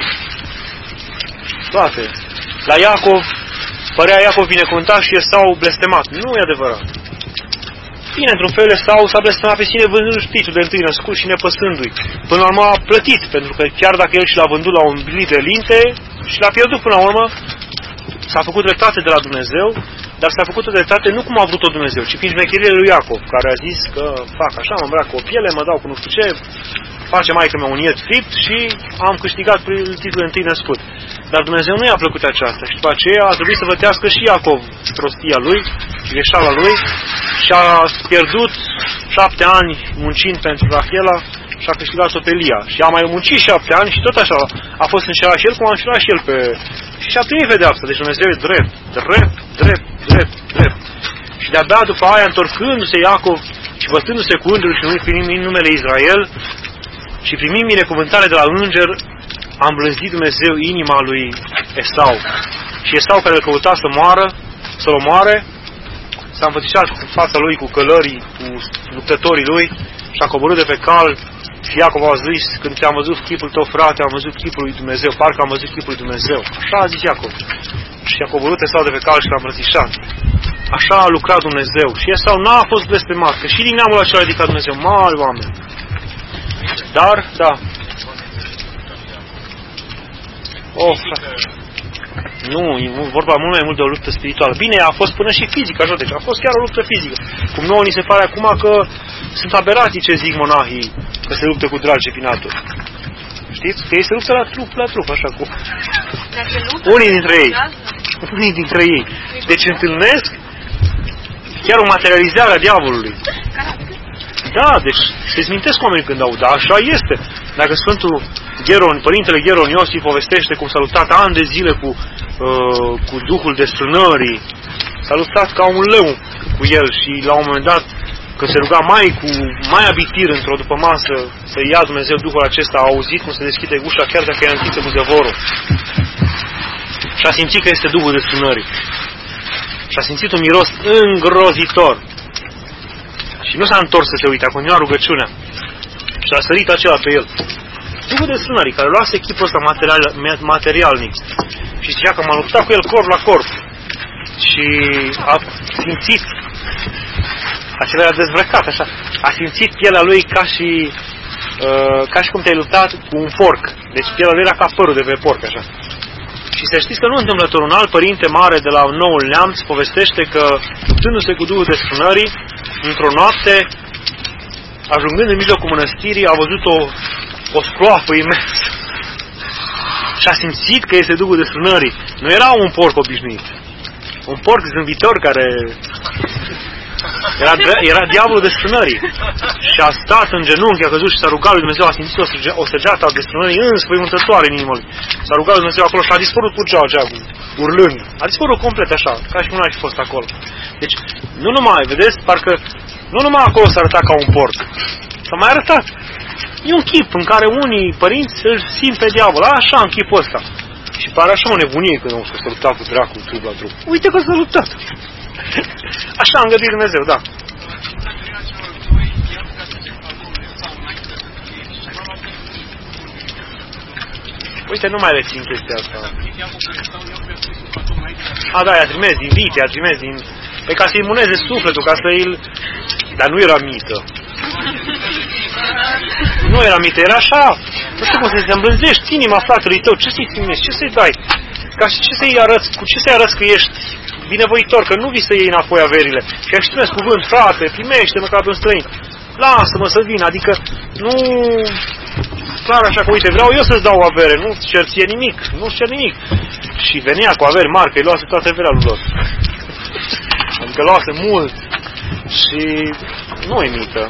Toate. La Iacov, părea Iacov binecuvântat și Esau blestemat. Nu e adevărat. Bine, într-un fel Esau s-a blestemat pe sine vândându-și titlul de întâi născut și nepăsându-i. Până la urmă a plătit, pentru că chiar dacă el și l-a vândut la un bilit de linte și l-a pierdut până la urmă, s-a făcut dreptate de la Dumnezeu, dar s-a făcut o dreptate nu cum a vrut-o Dumnezeu, ci prin șmecherile lui Iacov, care a zis că fac așa, mă îmbrac cu o piele, mă dau cu nu știu ce, face maică-mea un iet fript și am câștigat titlul de întâi născut. Dar Dumnezeu nu i-a plăcut aceasta și după aceea a trebuit să plătească și Iacov prostia lui și greșeala lui și a pierdut 7 ani muncind pentru Rahela și a câștigat-o pe Lia. Și a mai muncit 7 ani și tot așa a fost înșelat și el cum a înșelat și el pe... Și a primit pedeapsă. Deci Dumnezeu e drept. Și de-abia după aia, întorcându-se Iacov și bătându-se cu îngerul și primind numele Israel și primind binecuvântare de la înger, a îmblânzit Dumnezeu inima lui Esau. Și Esau, care îl căuta să-l omoare, s-a înfățișat în fața lui cu călării, cu luptătorii lui și a coborât de pe cal și Iacov a zis, când ți-am văzut chipul tău, frate, am văzut chipul lui Dumnezeu, parcă am văzut chipul lui Dumnezeu. Așa a zis Iacov. Și a coborât Esau de pe cal și l-a îmbrățișat. Așa a lucrat Dumnezeu. Și Esau n-a fost blestemat, că și din neamul acela a ridicat Dumnezeu mari oameni. Dar, da. Nu, e vorba mult mai mult de o luptă spirituală. Bine, a fost până și fizică, așa, deci a fost chiar o luptă fizică. Cum nouă ni se pare acum că sunt aberații ce zic monahii, că se luptă cu dragi pinaturi. Știți? Că ei se luptă la trup, așa cu... Unii dintre ei. Deci întâlnesc chiar o materializare a diavolului. Da, deci se smintesc oamenii când aud, dar așa este. Dacă Sfântul Părintele Gheron Iosif povestește cum s-a luptat ani de zile cu Duhul desfrânării, s-a luptat ca un leu cu el și la un moment dat, când se ruga mai abitir într-o după masă să ia Dumnezeu Duhul acesta, a auzit cum se deschide ușa chiar dacă era închisă buzevorul. Și a simțit că este Duhul desfrânării. Și a simțit un miros îngrozitor. Și nu s-a întors să se uite, a continuat rugăciunea. Și a sărit acela pe el. Duhul desfrânării, care luase chipul ăsta materialnic. Și zicea că m-a luptat cu el corp la corp. Și a simțit, acela era dezbrăcat, așa, a simțit pielea lui ca și cum te-ai luptat cu un porc. Deci pielea lui era ca părul de pe porc, așa. Și să știți că nu întâmplător, un alt părinte mare de la Noul Neamț povestește că, luptându-se cu Duhul desfrânării, într-o noapte, ajungând în mijlocul mănăstirii, a văzut o scroafă imensă. Și a simțit că este Duhul desfrânării. Nu era un porc obișnuit. Un porc zâmbitor care... Era diavolul desfrânării. Și a stat în genunchi, a căzut și s-a rugat lui Dumnezeu, a simțit o săgeată a desfrânării înspăimântătoare în inimă lui. S-a rugat lui Dumnezeu acolo și a dispărut purceaua aceea, urlând. A dispărut complet așa, ca și cum n-ar fi fost acolo. Deci, nu numai, vedeți, parcă nu numai acolo s-a arătat ca un porc. S-a mai arătat. E un chip în care unii părinți îl simt pe diavol, așa, în chipul ăsta. Și pare așa o nebunie când au s-a luptat cu dracul trup la trup. Uite că s-a luptat. Așa a îngăduit Dumnezeu, da. Uite, nu mai rețin chestia asta. A, da, i-a trimis din vite, i-a trimis din... Pe ca să-i imuneze sufletul, ca să-i... Dar nu era mită. Nu era mită, era așa. Nu știu cum să-ți îmblânzești inima fratului tău. Ce să-i trimiți? Ce să-i dai? Ca și ce să-i arăți? Cu ce să-i arăți că ești binevoitor, că nu vii să iei înapoi averile. Și aș trimis cuvânt, frate, primește-mă ca pe un străin. Lasă-mă să vin, adică clar așa că, uite, vreau eu să-ți dau avere, nu-ți cer ție nimic, nu-ți cer nimic. Și venea cu averi mari, că îi luase toată averea lui lor. Adică luase mult și nu e mică.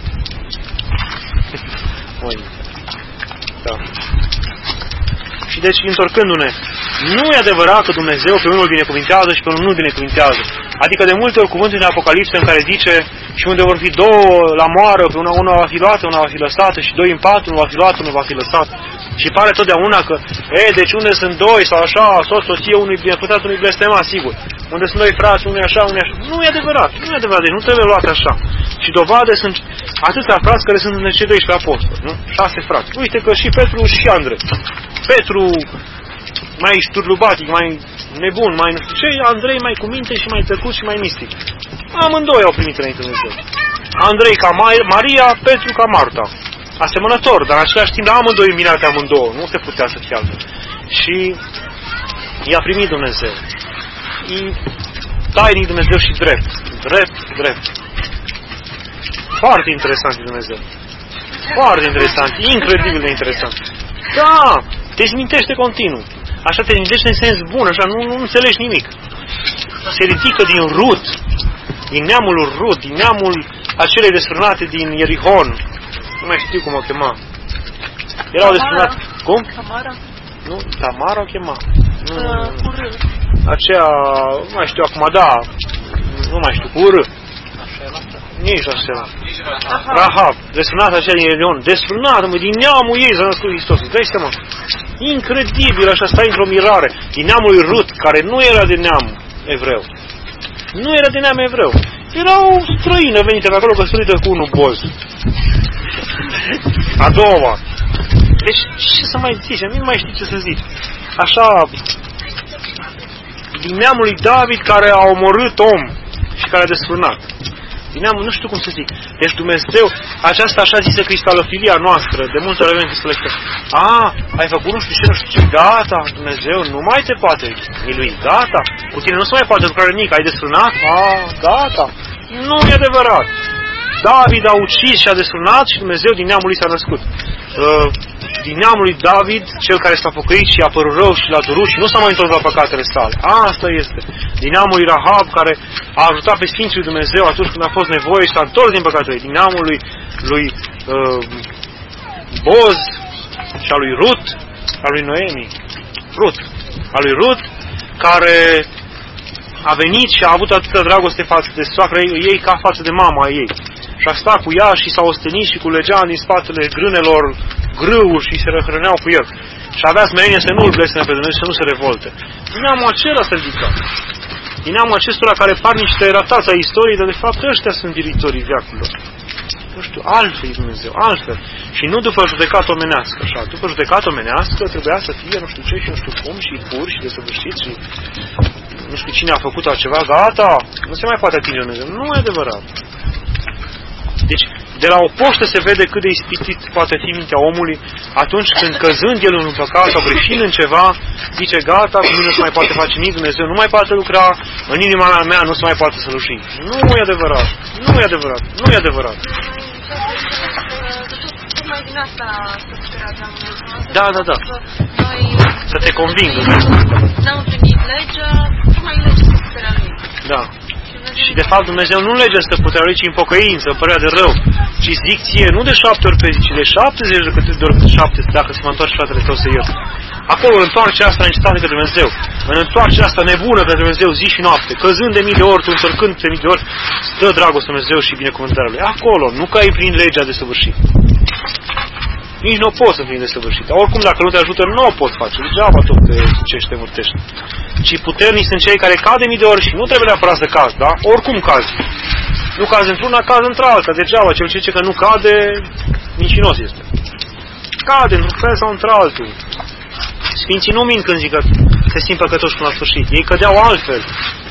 Da. Și deci, întorcându-ne, nu e adevărat că Dumnezeu pe unul binecuvintează și pe unul nu binecuvintează. Adică de multe ori cuvântul din Apocalipsă în care zice și unde vor fi două la moară, pe una va fi luată, una va fi lăsată și doi în pat, unul va fi luat, unul va fi lăsat. Și pare totdeauna că, deci unde sunt doi sau așa, soț, soție, unul e binecuvântat, unul e blestemat, sigur. Unde sunt doi frați, unul e așa, unul e așa. Nu e adevărat, nu e adevărat, deci nu trebuie luat așa. Și dovadă sunt atâția frați care sunt între cei 12 apostoli, nu? 6 frați. Uite că și Petru și Andrei. Petru mai șturlubatic, mai nebun, mai nu știu ce, Andrei mai cu minte și mai tăcut și mai mistic. Amândoi au primit înainte Dumnezeu. Andrei ca Maria, Petru ca Marta. Asemănător, dar în același timp amândoi minate amândouă, nu se putea să fie altfel. Și i-a primit Dumnezeu. Tainic Dumnezeu și drept. Drept. Foarte interesant e Dumnezeu. Foarte interesant, incredibil de interesant. Da, te zmintește continuu. Așa te zmintește în sens bun, așa nu înțelegi nimic. Se ridică din Rut, din neamul Rut, din neamul acelei desfrânate din Ierihon. Nu mai știu cum o chema. Erau desfrânate. Cum? Tamara? Nu, Tamara o chema. Aceea, nu mai știu acum, da, nu mai știu, cu R. Nici așa. Rahab, desfrânată așa din Ierihon, desfrânată, din neamul ei s-a născut Hristos. Dă-i seama. Incredibil, așa stai într-o mirare. Din neamul lui Rut, care nu era de neam evreu. Nu era de neam evreu. Era o străină venită pe acolo, căsătorită cu unul boz. A doua. Deci, ce să mai zici? Nu mai știu ce să zici. Așa, din neamul lui David care a omorât om și care a desfrânat. Din neamul, nu știu cum să zic. Deci Dumnezeu, aceasta așa zisă cristalofilia noastră, de multe ori avem cristalofilia. Ai făcut nu știu ce, gata, Dumnezeu nu mai te poate milui, gata. Cu tine nu se mai poate lucra nimic, ai desfrânat? Gata. Nu e adevărat. David a ucis și a desfrânat și Dumnezeu din neamul lui s-a născut. Din neamul lui David, cel care s-a pocăit și a părut rău și l-a durut și nu s-a mai întors la păcatele sale. Asta este. Din neamul lui Rahab, care a ajutat pe Sfinții lui Dumnezeu atunci când a fost nevoie și s-a întors din păcatele. Din neamul lui Boz și a lui Rut, a lui Noemi. A lui Rut, care a venit și a avut atâta dragoste față de soacră ei ca față de mama ei. Și a stat cu ea și s-a ostenit și culegea din spatele grânelor grâuri și se răhrăneau cu el. Și avea smerenie să nu-l blesteme pe Dumnezeu, să nu se revolte. Din neamul acela se ridică. Din neamul acestora care par niște ratați a istoriei, dar de fapt ăștia sunt diritorii veacurilor. Nu știu, altfel Dumnezeu, altfel. Și nu după judecată omenească, așa. După judecată omenească trebuia să fie nu știu ce și nu știu cum și pur și desăvârșit și nu știu cine a făcut altceva, gata, nu se mai poate atinge Dumnezeu. Nu e adevărat. Deci, de la o poștă se vede cât de ispitit poate fi mintea omului atunci când căzând el în un păcat sau greșind în ceva, zice gata, cu mine nu se mai poate face nimic, Dumnezeu nu mai poate lucra, în inima mea nu se mai poate sluji. Nu e adevărat. Nu e adevărat. Nu e adevărat. Tocmai din asta Da. Să te conving. N-au primit legea, tocmai legea stăpânirea lui. Da. Și de fapt Dumnezeu nu lege stăpânirea lui, ci în pocăință, în părerea de rău. Ci zic ție, nu de 7 ori pe zi, ci de 70 de câte ori 7, dacă se mă întoarce fratele tău să iert. Acolo în întoarcerea asta necesitate către Dumnezeu. În întoarcerea asta nebună către Dumnezeu zi și noapte, căzând de mii de ori, tu întorcând de mii de ori, stă dragostea Dumnezeu și binecuvântarea lui. Acolo, nu că ai prin legea de săvârșit. Nici nu o poți să fii desăvârșită. Oricum, dacă nu te ajută, nu o poți face. Degeaba tot te zicești, te murtești. Ci puternici sunt cei care cad de mii de ori și nu trebuie neapărat să cazi, da? Oricum cazi. Nu cazi într-una, cazi într-alta. Degeaba. Cel ce zice că nu cade, mincinos este. Cade într-un fel sau într-altul. Sfinții nu mint când zic că se simt păcătoși până la sfârșit. Ei cădeau altfel.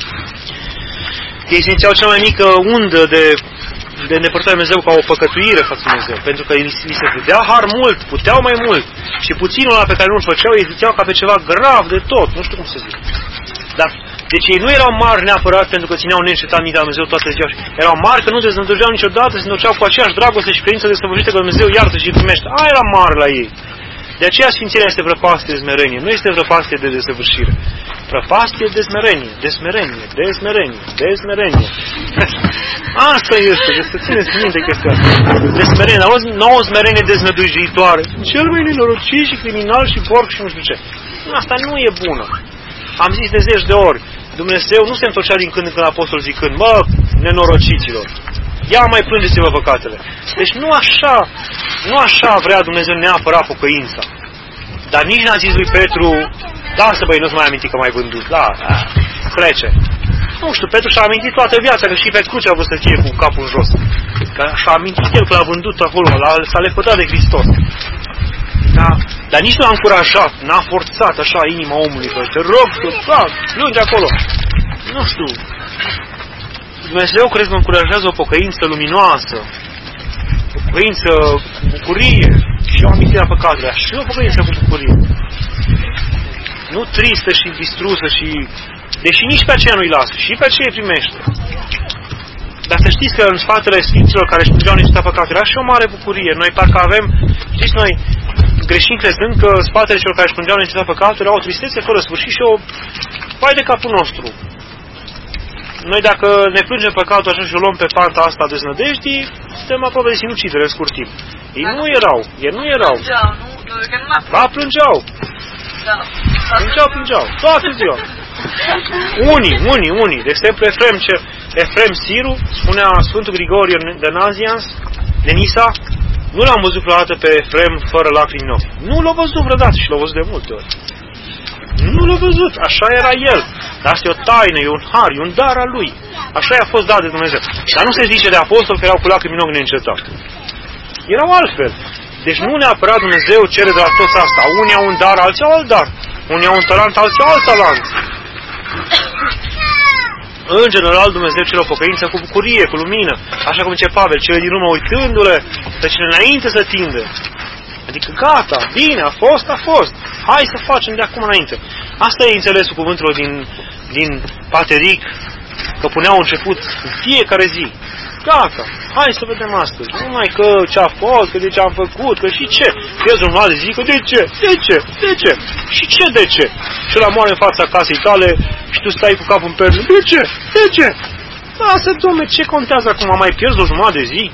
Ei simțeau cea mai mică undă de îndepărtarea Dumnezeu ca o păcătuire față de Dumnezeu. Pentru că li se dădea har mult, puteau mai mult. Și puținul ăla pe care nu-l făceau, ei ziceau ca pe ceva grav de tot. Nu știu cum să zic. Dar Deci ei nu erau mari neapărat pentru că țineau neîncetat mintea Dumnezeu toată ziua. Erau mari că nu deznădăjeau niciodată, se întorceau cu aceeași dragoste și credință desăvârșită că Dumnezeu iartă și primește. Aia era mare la ei. De aceea Sfințirea este vrăpastie de smerenie, nu este vrăpastie de desăvârșire. Vrăpastie de smerenie, de smerenie, de smerenie, de smerenie. Asta este, de să țineți minte chestia asta. De smerenie, nu o smerenie deznădăjitoare. Cel mai nenorocit și criminal și porc și nu știu ce. Asta nu e bună. Am zis de 10 de ori, Dumnezeu nu se întorcea din când în când apostol zicând, mă, nenorociților, ia mai plângeți-vă păcatele. Deci nu așa vrea Dumnezeu neapărat pocăința. Dar nici n-a zis lui Petru, lasă băi, nu-ți mai aminti că m-ai vândut, plece. Nu știu, Petru și-a amintit toată viața, că și pe cruce a vrut să fie cu capul în jos. Că și-a amintit el că l-a vândut acolo, s-a lepădat de Hristos. Da? Dar nici nu a încurajat, n-a forțat așa inima omului, că te rog, plânge acolo. Nu știu. Dumnezeu cred că încurajează o pocăință luminoasă, o pocăință cu bucurie și o amintire a păcatelor, și o pocăință cu bucurie. Nu tristă și distrusă și... Deși nici pe aceea nu-i lasă, și pe aceea îi primește. Dar să știți că în spatele Sfinților care își plângeau niște păcate, era și o mare bucurie. Noi parcă avem, știți, noi greșim crezând că spatele celor care își plângeau niște păcate era o tristețe fără sfârșit și o vai de capul nostru. Noi dacă ne plângem păcatul așa și o luăm pe panta asta de deznădejdii, suntem aproape de sinucidere în scurt timp. Ei nu erau. Da, plângeau. Plângeau. Toată ziua. Unii. De exemplu, Efrem Siru, spunea Sfântul Grigorie de Nisa, nu l-am văzut vreodată pe Efrem fără lacrimi în ochi. Nu l-a văzut vreodată și l-a văzut de multe ori. Nu l-a văzut, așa era el. Dar asta e o taină, e un har, e un dar al lui. Așa i-a fost dat de Dumnezeu. Dar nu se zice de apostol că erau cu lacrimi în ochi neîncetat. Erau altfel. Deci nu neapărat Dumnezeu cere de la toți asta. Unii au un dar, alții au alt dar. Unii au un talent, alții au alt talent. În general, Dumnezeu cere o pocăință cu bucurie, cu lumină. Așa cum zice Pavel, cele din urmă uitându-le pe cele înainte să tinde. Adică gata, bine, a fost. Hai să facem de acum înainte. Asta e înțelesul cuvântelor din Pateric, că puneau început în fiecare zi. Gata, hai să vedem astăzi. Numai că ce-a fost, că de ce am făcut, că și ce. Pierzi un de zi, că de ce? Și ce de ce? Și ăla moare în fața casei tale și tu stai cu capul în perle. De ce? Lasă, dom'le, ce contează acum? Mai pierzi o jumătate de zi?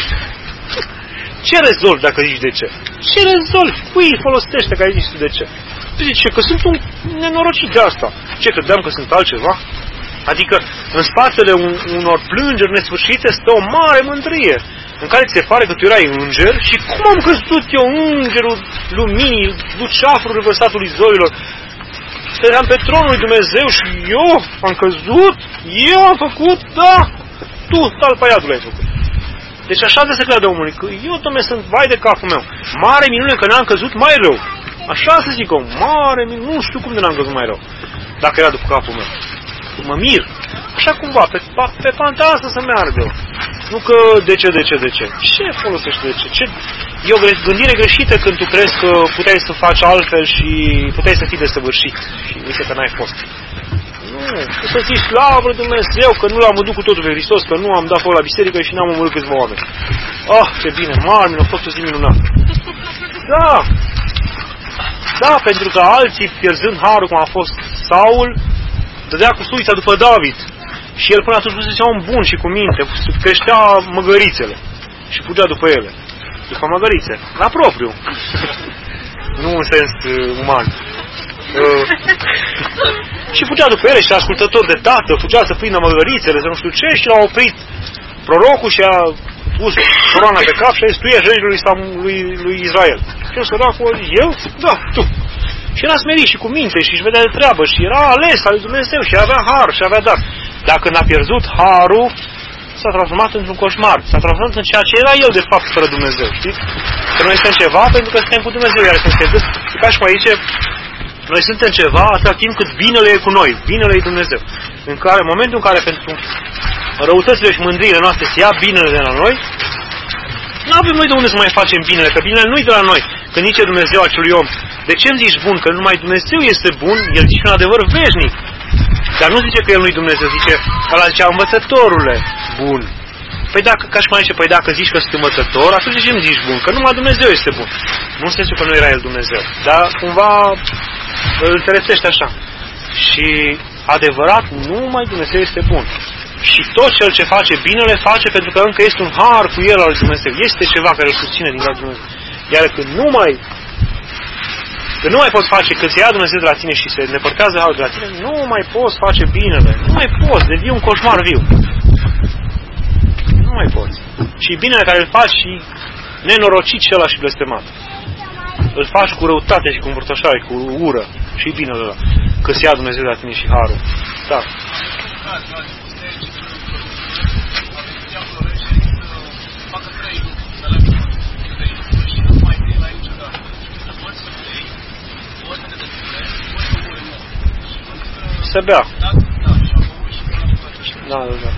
Ce rezolvi dacă zici de ce? Ce rezolvi? Cui îi folosește că ai zis de ce? Zice că sunt un nenorocit de asta. Ce, credeam că sunt altceva? Adică în spatele unor plângeri nesfârșite stă o mare mândrie în care ți se pare că tu erai înger și cum am căzut eu, îngerul luminii, luceafărul revărsatului zoilor. Stăteam pe tronul lui Dumnezeu și eu am căzut, eu am făcut, da, tu, talpaiatul ai făcut. Deci așa de se crede omului, că eu, dom'le, sunt vai de capul meu. Mare minune că n-am căzut mai rău. Așa să zic, o mare minune, nu știu cum de n-am căzut mai rău, dacă era după capul meu. Mă mir. Așa cumva, pe panta asta să meargă. Nu că de ce. Ce folosește de ce? E o gândire greșită când tu crezi că puteai să faci altfel și puteai să fii desăvârșit. Și uite că n-ai fost. Nu, tu să zici, slavă Dumnezeu că nu l-am văzut cu totul pe Hristos, că nu am dat foc la biserică și n-am omorât câțiva oameni. Ce bine, mare, a fost o zi minunată. Da, pentru că alții, pierzând harul cum a fost Saul, dădea cu suița după David. Și el până atunci fusese om bun și cu minte, creștea măgărițele și fugea după ele. După măgărițe, la propriu. Nu în sens uman. Și fugea după ele și ascultător de tată, fugea să prindă măgărițele, să nu știu ce, și l-a oprit prorocul și a pus coroana pe cap și a zis, tu ești regele lui Israel. Și el săracul a zis, eu? Da, tu. Și era smerit și cu minte și își vedea de treabă și era ales al lui Dumnezeu și avea har și avea dar. Dacă n-a pierdut harul, s-a transformat într-un coșmar. S-a transformat în ceea ce era el de fapt fără Dumnezeu. Știți? Că noi suntem ceva pentru că suntem cu Dumnezeu. Iar suntem ca și cum aici, noi suntem ceva atâta timp cât binele e cu noi. Binele e Dumnezeu. În momentul în care pentru răutățile și mândriile noastre se ia binele de la noi, nu avem noi de unde să mai facem binele, că binele nu e de la noi. Când zice Dumnezeu acelui om, de ce îmi zici bun? Că numai Dumnezeu este bun, el zice un adevăr veșnic. Dar nu zice că el nu-i Dumnezeu, zice, ăla zicea, învățătorule bun. Păi dacă, ca și cum zice, păi dacă zici că sunt învățător, atunci de ce nu zici bun? Că numai Dumnezeu este bun. Nu în sensul că nu era el Dumnezeu, dar cumva îl interesește așa. Și adevărat, numai Dumnezeu este bun. Și tot cel ce face bine le face pentru că încă este un har cu el al lui Dumnezeu. Este ceva care îl susține din Dumnezeu. Iar când nu mai poți face, când se ia Dumnezeu de la tine și se îndepărtează harul de la tine, nu mai poți face binele. Nu mai poți, devii un coșmar viu. Nu mai poți. Și binele care îl faci și nenorocit și ăla și blestemat. Îl faci cu răutate și cu învârtoșare, cu ură. Și binele ăla. Că se ia Dumnezeu de la tine și harul. Da. Se bea. Da.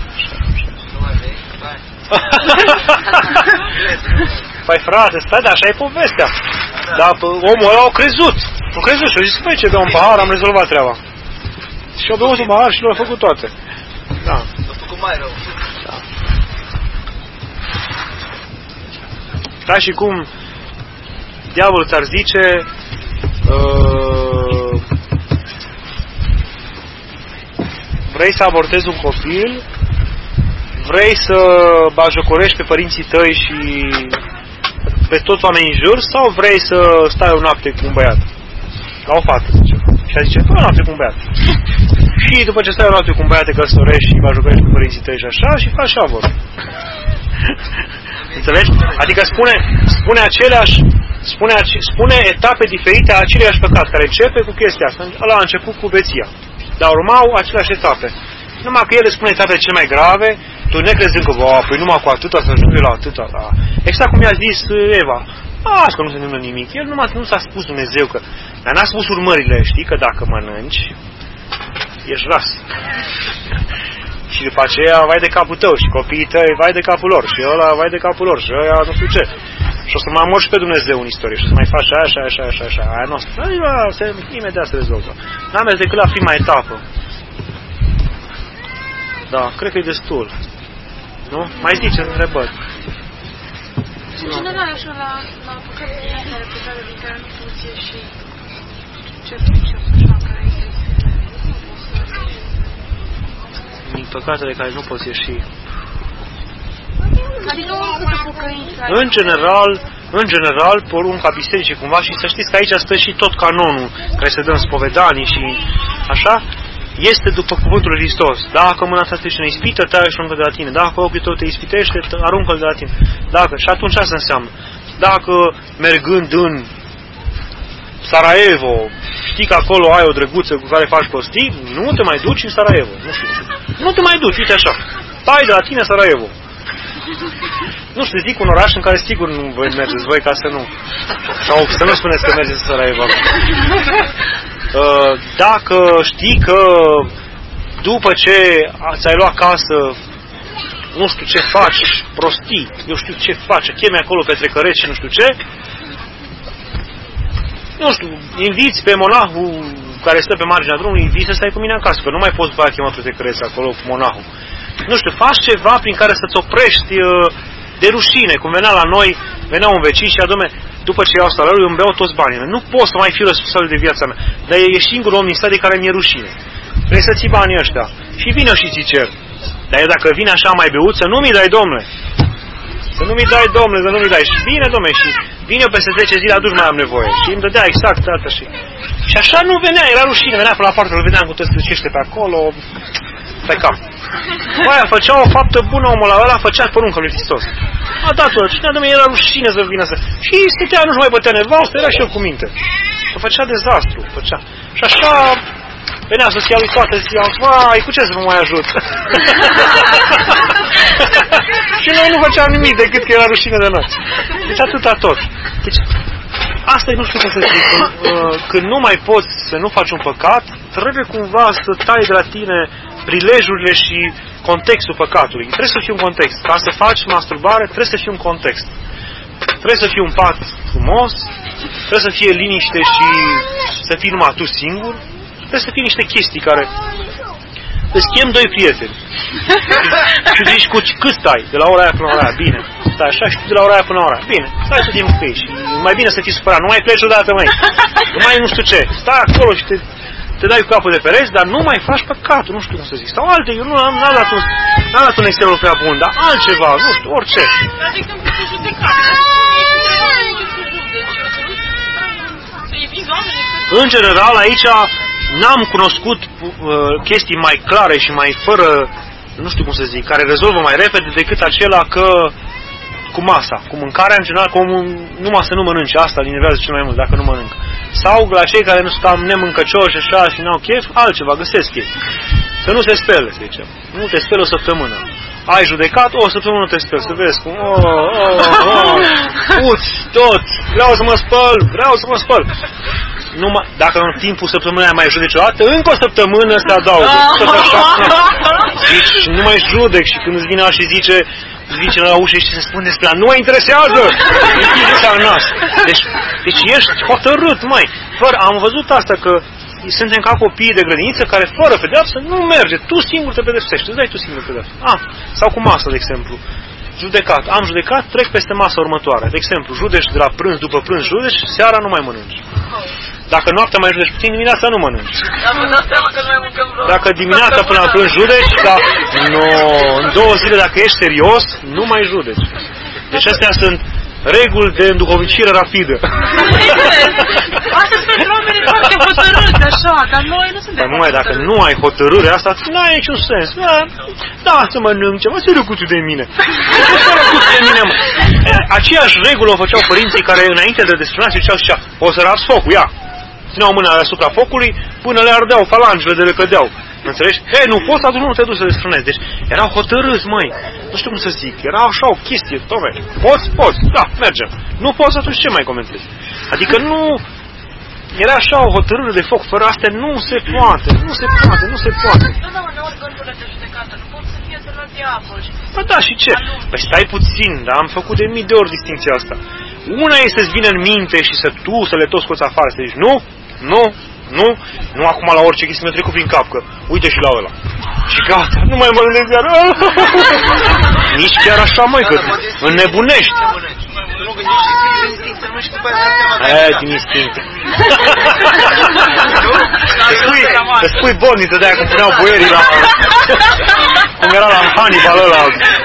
Păi frate, stai, dar așa e povestea. Dar omul ăla a crezut și a zis, băi, ce bea un pahar, am rezolvat treaba. Și a beut un pahar și le-a făcut toate. Da. A făcut mai rău. Da. Ca și cum diavolul ți-ar zice vrei să abortezi un copil, vrei să bajocorești pe părinții tăi și pe toți oamenii în jur, sau vrei să stai o noapte cu un băiat? La o fată, zice. Și a zice, o noapte cu un băiat. Și după ce stai o noapte cu un băiat, te căsătorești și bajocorești pe părinții tăi și așa, și faci și avort. Înțelegi? Adică spune etape diferite a aceleiași păcat, care începe cu chestia asta. Ăla a început cu beția. Dar urmau aceleași etape. Numai că ele spune etapele cele mai grave, tu necrezând că, păi numai cu atâta să ajunge la atâta. Da. Exact cum i-a zis Eva. Că nu se întâmplă nimic. El nu s-a spus Dumnezeu că... Dar n-a spus urmările, știi? Că dacă mănânci, ești ras. Și după aceea, vai de capul tău. Și copiii tăi, vai de capul lor. Și ăla, vai de capul lor. Și ăia, nu știu ce. Și o să mai mor și pe Dumnezeu în istorie. Și o să mai faci așa. Aia noastră. Imediat se rezolvă. N-am mers decât la prima etapă. Da, cred că e destul. Nu? Mai ziceți întrebări. În general, așa, la păcatele astea repetare din care nu poți ieși, ce așa, care din păcatele care nu poți ieși. Adică oricâtă pocăință. În general, porunca bisericii cumva, și să știți că aici stă și tot canonul care se dă în spovedanii și așa, este după cuvântul lui Hristos. Dacă mâna ta te ne ispită, taie și aruncă de la tine. Dacă ochiul tău te ispitește, aruncă-l de la tine. Și atunci asta înseamnă. Dacă mergând în Sarajevo, știi că acolo ai o drăguță cu care faci prostii, nu te mai duci în Sarajevo. Nu știu. Nu te mai duci, uite așa. Tai de la tine Sarajevo. Nu știu, zic un oraș în care sigur nu voi mergeți voi ca să nu. Sau să nu spuneți că mergeți în Sarajevo. Dacă știi că după ce ți-ai luat casă, nu știu ce faci, prostii, eu știu ce faci, chemi acolo petrecăreți și nu știu ce, nu știu, inviți pe monahul care stă pe marginea drumului, vii să stai cu mine acasă, că nu mai poți după aia chema petrecăreți acolo cu monahul. Nu știu, faci ceva prin care să-ți oprești de rușine, cum venea un vecin și adume, după ce iau salariul, îmi beau toți banii. Nu pot să mai fiu responsabil de viața mea. Dar e singurul om din stat de care mi-e rușine. Trebuie să ții banii ăștia. Și vine și ți cer. Dar dacă vine așa mai beut, să nu mi dai, domnule. Să nu mi dai, domnule, să nu mi dai. Și vine, domnule, și vine eu peste 10 zile, atunci mai am nevoie. Și îmi dădea exact data și așa nu venea, era rușine. Venea până la poartă, îl vedeam cu tot străcește pe acolo, pe cap. Aia făcea o faptă bună, omul ăla făcea porunca lui Hristos. A dat-o, cine domnule, era rușine să vină să... Și stătea, nu-și mai bătea nevastă, era și eu cu minte. Și făcea dezastru, făcea. Și așa venea soția lui toată ziua, vai, cu ce să vă mai ajut? Și noi nu făceam nimic decât că era rușine de noi. Deci atâta tot. Deci, asta e, nu știu cum să zic, când nu mai poți să nu faci un păcat, trebuie cumva să tai de la tine prilejurile și contextul păcatului. Trebuie să fie un context. Ca să faci masturbare, trebuie să fie un context. Trebuie să fie un pat frumos, trebuie să fie liniște și să fii numai tu singur, trebuie să fie niște chestii care îți chem doi prieteni. Și zici cu cât stai? De la ora aia până la ora aia. Bine. Stai așa și de la ora aia până la ora aia. Bine. Stai tot timpul cu ei. Și mai bine să fii supărat. Nu mai pleci odată, măi. Nu mai nu știu ce. Stai acolo și te dai cu capul de pereți, dar nu mai faci păcatul. Nu știu cum să zic. Sau alte. Eu n-am dat un exemplu prea bun, dar altceva. Nu știu, orice. Dar de exemplu cu judecată. În general, aici n-am cunoscut chestii mai clare și mai fără, nu știu cum să zic, care rezolvă mai repede decât acela că cu masa, cu mâncarea, în general, că omul numai să nu mănânce, asta îl enervează cel mai mult, dacă nu mănâncă. Sau la cei care nu sunt cam nemâncăcioși așa și n-au chef, altceva, găsesc chef. Să nu se spele, să zicem. Nu te speli o săptămână. Ai judecat, o săptămână nu te speli, să vezi cum, uți, tot, vreau să mă spăl. Dacă în timpul săptămânii mai judeci o dată, încă o săptămână se adaugă. Zici, nu mai judec și când îți vine și zice la ușă și se spune despre nu mă interesează! Deci ești hotărât, măi. Am văzut asta că suntem ca copii de grădiniță care fără pedeapsă nu merge. Tu singur te pedepsești, îți dai tu singur pedeapsă. Sau cu masă, de exemplu. Judecat. Am judecat, trec peste masa următoare. De exemplu, judeci de la prânz, după prânz judeci, seara nu mai mănânci. Dacă noaptea mai judeci puțin, dimineața nu mănânci. Dacă dimineața până la prânz judeci, dar în 2 zile, dacă ești serios, nu mai judeci. Deci astea sunt reguli de înduhovnicire rapidă. Asta sunt pentru oamenii foarte hotărâți, așa, dar noi nu suntem. Dar numai dacă nu ai hotărârea asta, nu ai niciun sens. Da, să mănânc ceva, să răcuțu de mine. Aceeași regulă o făceau părinții care înainte de desfrânație ziceau, o să ras focul, ia. Țineau mâna asupra focului până le ardeau falangele de le cădeau. Înțelegi? Nu poți, atunci nu te duci să desfrânezi. Deci erau hotărâți, măi. Nu știu cum să zic. Era așa o chestie. Tove. Poți? Da, mergem. Nu poți, atunci ce mai comentezi? Adică nu... Era așa o hotărâre de foc. Fără astea nu se poate. Nu se poate. Da, uneori gândurile de judecată nu pot să fie de la diavol. Păi da, și ce? Păi stai puțin, dar am făcut de mii de ori distinția asta. Una e să-ți vină în minte și să le tot scoți afară, să zici, nu acum la orice chestie mi-a trecut prin cap, că uite și la ăla. Și gata, nu mai mănânc iar. Nici chiar așa, măi, că înnebunești. Nu gândești din instinct, să nu știi după aceea. Din instinct. Să spui borniță de aia cum puneau boierii la... Cum era la Hannibal ăla.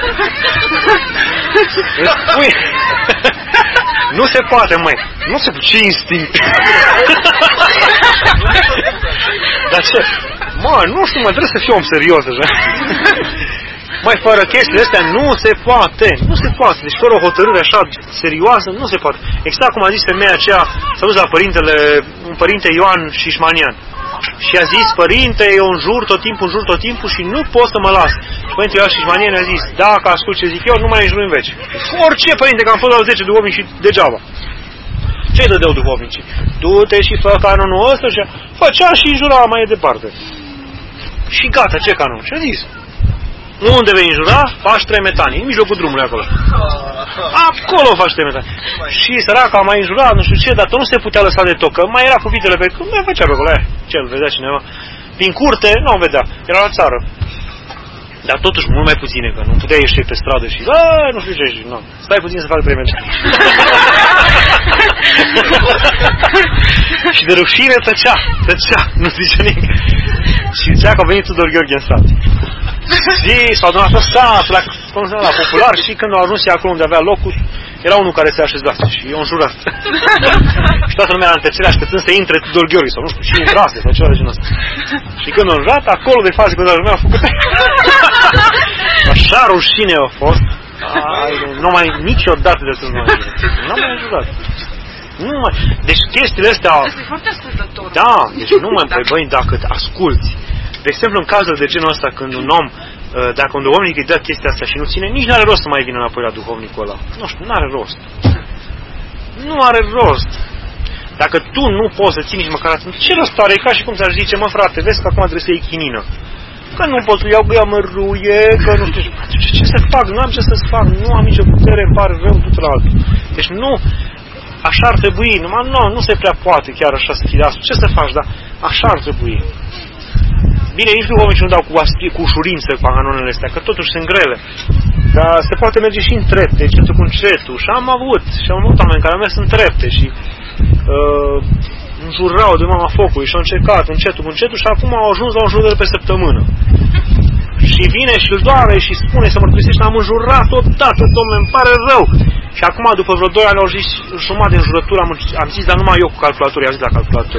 Spui... Nu se poate, măi. Nu se poate. Ce instinct? Dar ce? Mă, nu știu, mă, trebuie să fiu om serios așa. Măi, fără chestiile astea nu se poate. Nu se poate. Deci fără o hotărâre așa serioasă, nu se poate. Exact cum a zis femeia aceea, s-a dus la un părinte Ioan Șișmanian. Și a zis, părinte, eu înjur tot timpul și nu pot să mă las. Și părintele Ioan Șișmanian a zis, dacă ascult ce zic eu, nu mai înjur în veci. Orice, părinte, că am fost la 10 duhovnici și degeaba. Ce-i dădeau duhovnicii? Du-te și fă canonul ăsta și făcea și înjura mai departe. Și gata, ce canon? Și a zis, unde vei înjura, faci 3 metanii, în mijlocul drumului acolo. Acolo faci 3 metanii. Și săraca a mai înjurat, nu știu ce, dar nu se putea lăsa de tot, că mai era cu vitele pe cum mai făcea pe acolo, ce îl vedea cineva. Prin curte, nu o vedea, era la țară. Dar totuși mult mai puține, că nu puteai ieși pe stradă și nu știu ce, nu. Stai puțin să fac 3 metani. Și de rușine tăcea, nu zice nimic. Și zicea că a venit Tudor Gheorghe în sat. Și s-au adunat tot satul la popular și când au ajuns acolo unde avea locul, era unul care se așezase și eu înjurat. Și toată lumea la întâlcire așteptând să intre Tudor Gheorghe sau nu știu, și intrase sau ceva de genul ăsta. Și când a înjurat, acolo de față când a lumea a făcut așa rușine a fost. Nu mai niciodată de să nu mai înjurat. Nu mai înjurat. Deci chestiile astea... Este foarte ascultător. Da, deci nu mai băi dacă asculți. De exemplu, în cazul de genul ăsta, când un om, dacă un duhovnic îi dă chestia asta și nu ține, nici nu are rost să mai vină înapoi la duhovnicul ăla. Nu știu, nu are rost. Nu are rost. Dacă tu nu poți să ții nici măcar atunci, ce rost are? E ca și cum ți-ar zice, mă frate, vezi că acum trebuie să iei chinină. Că nu pot să iau, că ea mă ruie, că nu știu ce să fac, nu am ce să fac, nu am nicio putere, îmi pare rău tuturor altul. Deci nu, așa ar trebui, numai nu se prea poate chiar așa să fie asta. Ce să faci, dar așa ar trebui. Bine, nici nu oameni ce nu dau cu ușurință canonele astea, că totuși sunt grele. Dar se poate merge și în trepte, încetul cu încetul. Și am avut oameni care au mers în trepte și înjurau de mama focului și au încercat încetul cu încetul și acum au ajuns la o înjurări pe săptămână. Și vine și îl doare și spune să mărturisești, am înjurat odată, dom'le, îmi pare rău. Și acum, după vreo 2 ani, au zis jumătate de înjurătură, am zis, dar numai eu cu calculatorul, i-am zis la calculator.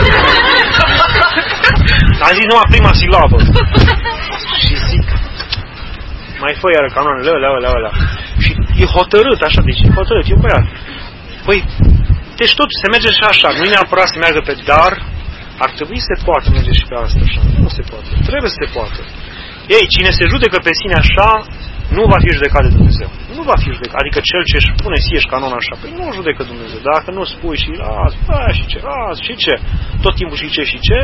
Am zis numai prima silabă. Și zic, mai fă iară canoanele, ălea. Și e hotărât, așa, deci e hotărât, e un băiat. Păi, deci tot se merge și așa, nu e neapărat să meargă pe dar, ar trebui să se poată merge și pe asta așa, nu se poate, trebuie să se poată. Ei, cine se judecă pe sine așa, nu va fi judecat de Dumnezeu. Nu va fi judecat. Adică cel ce își pune ție canon așa, păi nu judecă Dumnezeu. Dacă nu spui și și ce, tot timpul și ce,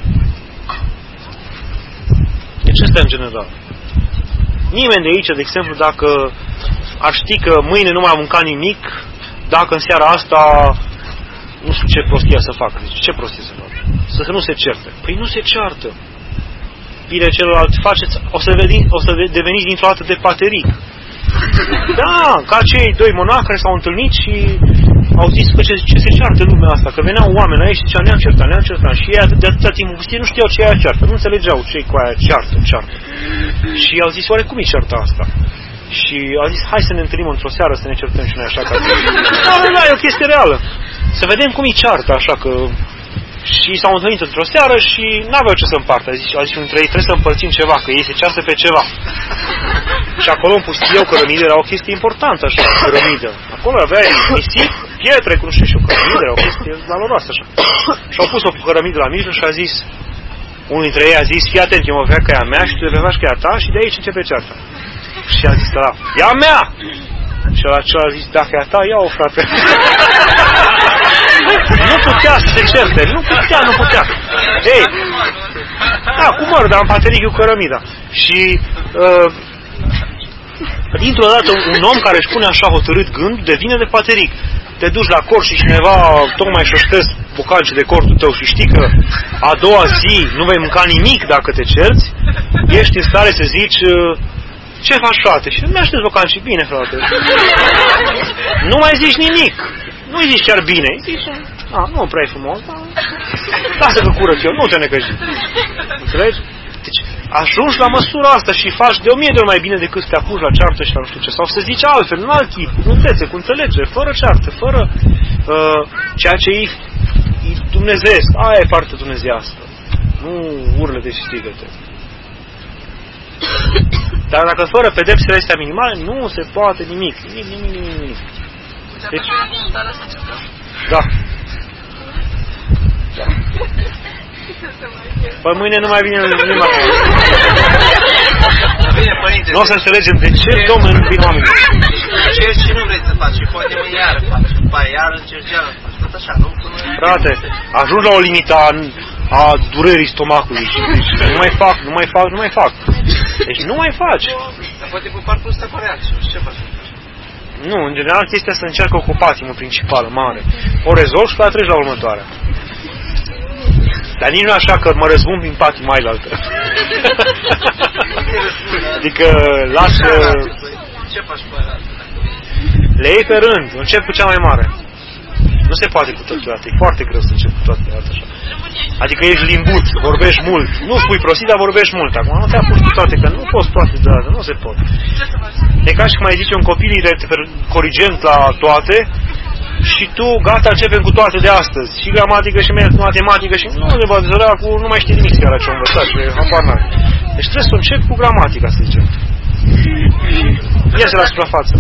deci ăsta în general. Nimeni de aici, de exemplu, dacă ar ști că mâine nu mai am mâncat nimic, dacă în seara asta nu știu ce prostie să facă. Deci ce prostie să facă? Să nu se certe. Păi nu se ceartă. Bine, celălalt faceți, o să deveniți dintr-o dată de pateric. Da, ca cei 2 monahi care s-au întâlnit și au zis că ce se ceartă lumea asta, că veneau oameni aici și zicea, ne-am certat. Și ei de atâta timp nu știau ce e aia ceartă, nu înțelegeau ce e cu aia ceartă. Și au zis, oare cum e ceartă asta? Și au zis, hai să ne întâlnim într-o seară să ne certăm și noi așa ca da, e o chestie reală. Să vedem cum e ceartă, așa că... Și s-au întâlnit într-o seară și n-aveau ce să împartă. A zis între ei, trebuie să împărțim ceva, că ei se ceartă pe ceva. Și acolo în pustiu, cărămidă era o chestie importantă, așa, cărămidă. Acolo aveai nisip, pietre, cum știu și o cărămidă, era o chestie valoroasă, așa. Și au pus o cărămidă la mijloc și a zis, unul dintre ei a zis, fii atent, eu mă vrea că e a mea și tu te vei că e a ta și de aici începe cearta. Și a zis, da, e a mea! Și la celălalt a zis, dacă e a ta, ia-o, frate. Nu putea să se certe, nu putea. Ei, da, cu măr, dar în pateric cu cărămida. Și dintr-o dată un om care își pune așa hotărât gând devine de pateric. Te duci la cor și cineva tocmai șoștesc bucalce de cortul tău și știi că a doua zi nu vei mânca nimic dacă te cerți, ești în stare să zici ce faci, frate? Și nu aștept bucalce, bine, frate. Nu mai zici nimic. Nu-i zici chiar bine, îi zici, nu prea e frumos, dar lasă că curăț eu, nu te necăji. Înțelegi? Deci ajungi la măsura asta și faci de 1000 de ori mai bine decât să te apuci la ceartă și la nu știu ce. Sau să zici altfel, în alt tip, cu întețe, cu înțelegere, fără ceartă, fără ceea ce e dumnezeiesc. Aia e partea dumnezeiască. Nu urlete și strigăte. Dar dacă fără pedepsele astea minimale, nu se poate nimic. Nimic. Deci, da. Păi mâine nu mai vine nimeni. Nu o să înțelegem de ce Domnul nu vine oamenii. Ce nu vrei să faci și poate mâine iară faci. După aia iară încerci iară faci. Tot așa, nu? Frate, ajung la o limită a durerii stomacului și deci, nu mai fac. Deci nu mai faci. Dar poate pe parcul ăsta apare altceva. Ce faci? Nu, în general chestia asta încearcă o patimă principală, mare. O rezolvi și pe treci la următoarea. Dar nici nu așa că mă răzbun prin patima ailaltă. Adică lasă... Ce faci pe aia? Le iei pe rând, încep cu cea mai mare. Nu se poate cu toată dată, e foarte greu să încep cu toată dată așa. Adică ești limbut, vorbești mult. Nu spui prostii, dar vorbești mult. Acum nu te apuci cu toate, că nu poți toate deodată, nu se pot. E ca și cum ai zice un copil corigent la toate și tu, gata, începem cu toate de astăzi. Și gramatică, și matematică, și nu se poate săracul, nu mai știe nimic chiar la ce-o învățat, și habar n-are. Deci trebuie să încep cu gramatica, să zicem. Și iese la suprafață.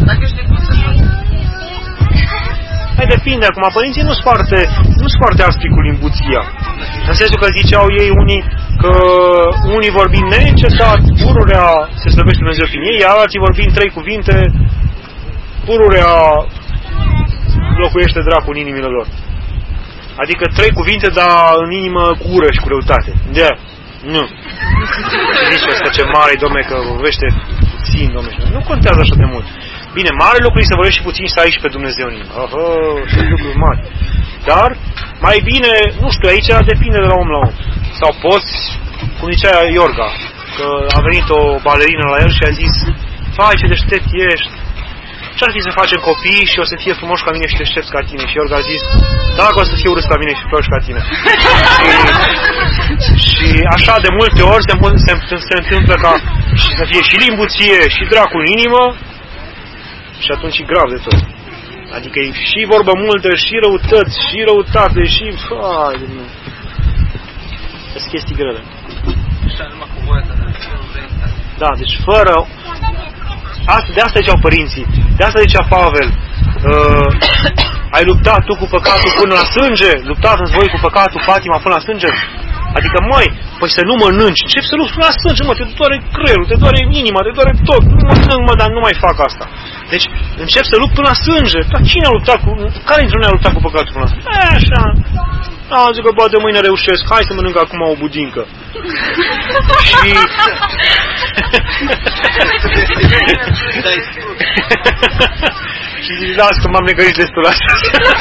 Mai depinde, acum, părinții nu foarte aspri cu limbuția. În sensul că ziceau ei că unii vorbind neîncetat, pururea se slăbește Dumnezeu prin ei, iar alții vorbind 3 cuvinte, pururea locuiește dracul în inimile lor. Adică 3 cuvinte, dar în inimă cu ură și cu răutate. De nu. Zice asta ce mare, dom'le, că vorbește puțin, dom'le. Nu contează așa de mult. Bine, mare lucru e să vorbești și puțin și să ai și pe Dumnezeu în inimă. Sunt lucruri mari. Dar, mai bine, nu știu, aici depinde de la om la om. Sau poți cum zicea Iorga, că a venit o balerină la el și a zis: "Fai, ce deștept ești! Ce-ar fi să facem copii și o să fie frumoși ca mine și deștepți ca tine?" Și Iorga a zis: "Dacă o să fie urât ca mine și frumoși ca tine." și așa de multe ori se întâmplă ca să fie și limbuție și dracul în inimă și atunci e grav de tot. Adică e și vorbă multă, și răutăți, și răutate, și... Sunt chestii grele. Da, deci fără... De asta ziceau părinții, de asta zicea Pavel, ai luptat tu cu păcatul până la sânge, luptați voi cu păcatul, patima până la sânge. Adică, măi, păi să nu mănânci, începi să lupți până la sânge, mă, te doare creierul, te doare inima, te doare tot, nu mănânc, mă, dar nu mai fac asta. Deci, încep să lupt până la sânge. Dar cine a luptat cu... Care dintre noi a luptat cu păcatul până la sânge? Așa. Zic că poate mâine reușesc, hai să mănânc acum o budincă. Și... și zic, las că m-am negărit destul asta.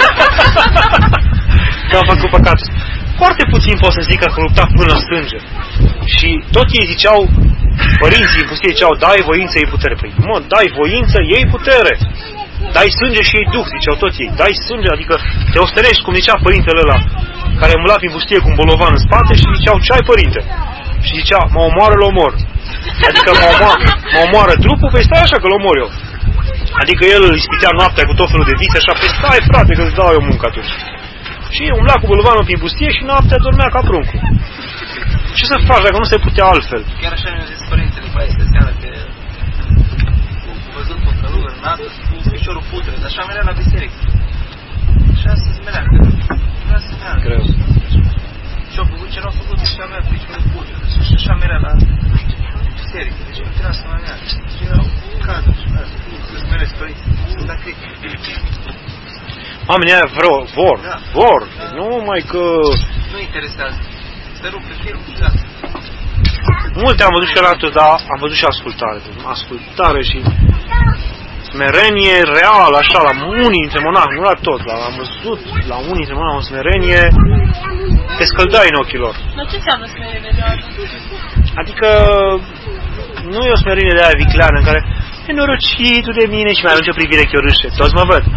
Că am făcut păcatul. Foarte puțin pot să zic că am luptat până la sânge. Și tot ei ziceau, părinții în pustie ziceau, dai voință, iei putere. Păi, mă, dai voință, iei putere. Dai sânge și iei duh, ziceau toți ei. Dai sânge, adică te ostenești, cum zicea părintele ăla, care îmbla prin pustie cu un bolovan în spate și ziceau, ce ai, părinte? Și zicea, mă omoară, l-omor. Adică mă omoară trupul, păi stai așa că l-omor eu. Adică el îl ispitea noaptea cu tot felul de vise, așa, păi stai, frate, că îți dau eu muncă atunci. Și umbla cu bolovanul prin pustie și noaptea dormea ca pruncul. Ce să faci dacă nu se putea altfel? Chiar așa mi-a zis părintele după aia, seara, că văzut un călugăr în apă cu piciorul putre, dar așa merea la biserică. Și asta se merea, că vrea să meargă. Greu. Și-au făcut ce n-au făcut, și avea piciorul putre. Și așa merea la biserică. Deci nu trebuia să mai meargă. Și erau cazuri și meargă. Să-ți merezi părinții. Sunt dacă oamenii aia vor, nu mai că... Nu interesează. Se rupe firul, da. Multe am văzut și alături, dar am văzut și ascultare. Ascultare și smerenie reală, așa, la unii dintre monahi, nu la tot, dar am văzut la unii dintre monahi o smerenie, te scăldai în ochii lor. Dar ce înseamnă smerenie reală? Adică nu e o smerenie de aia vicleană în care nenorocitul de mine și mai arunce o privire chiorâșe. Toți mă văd.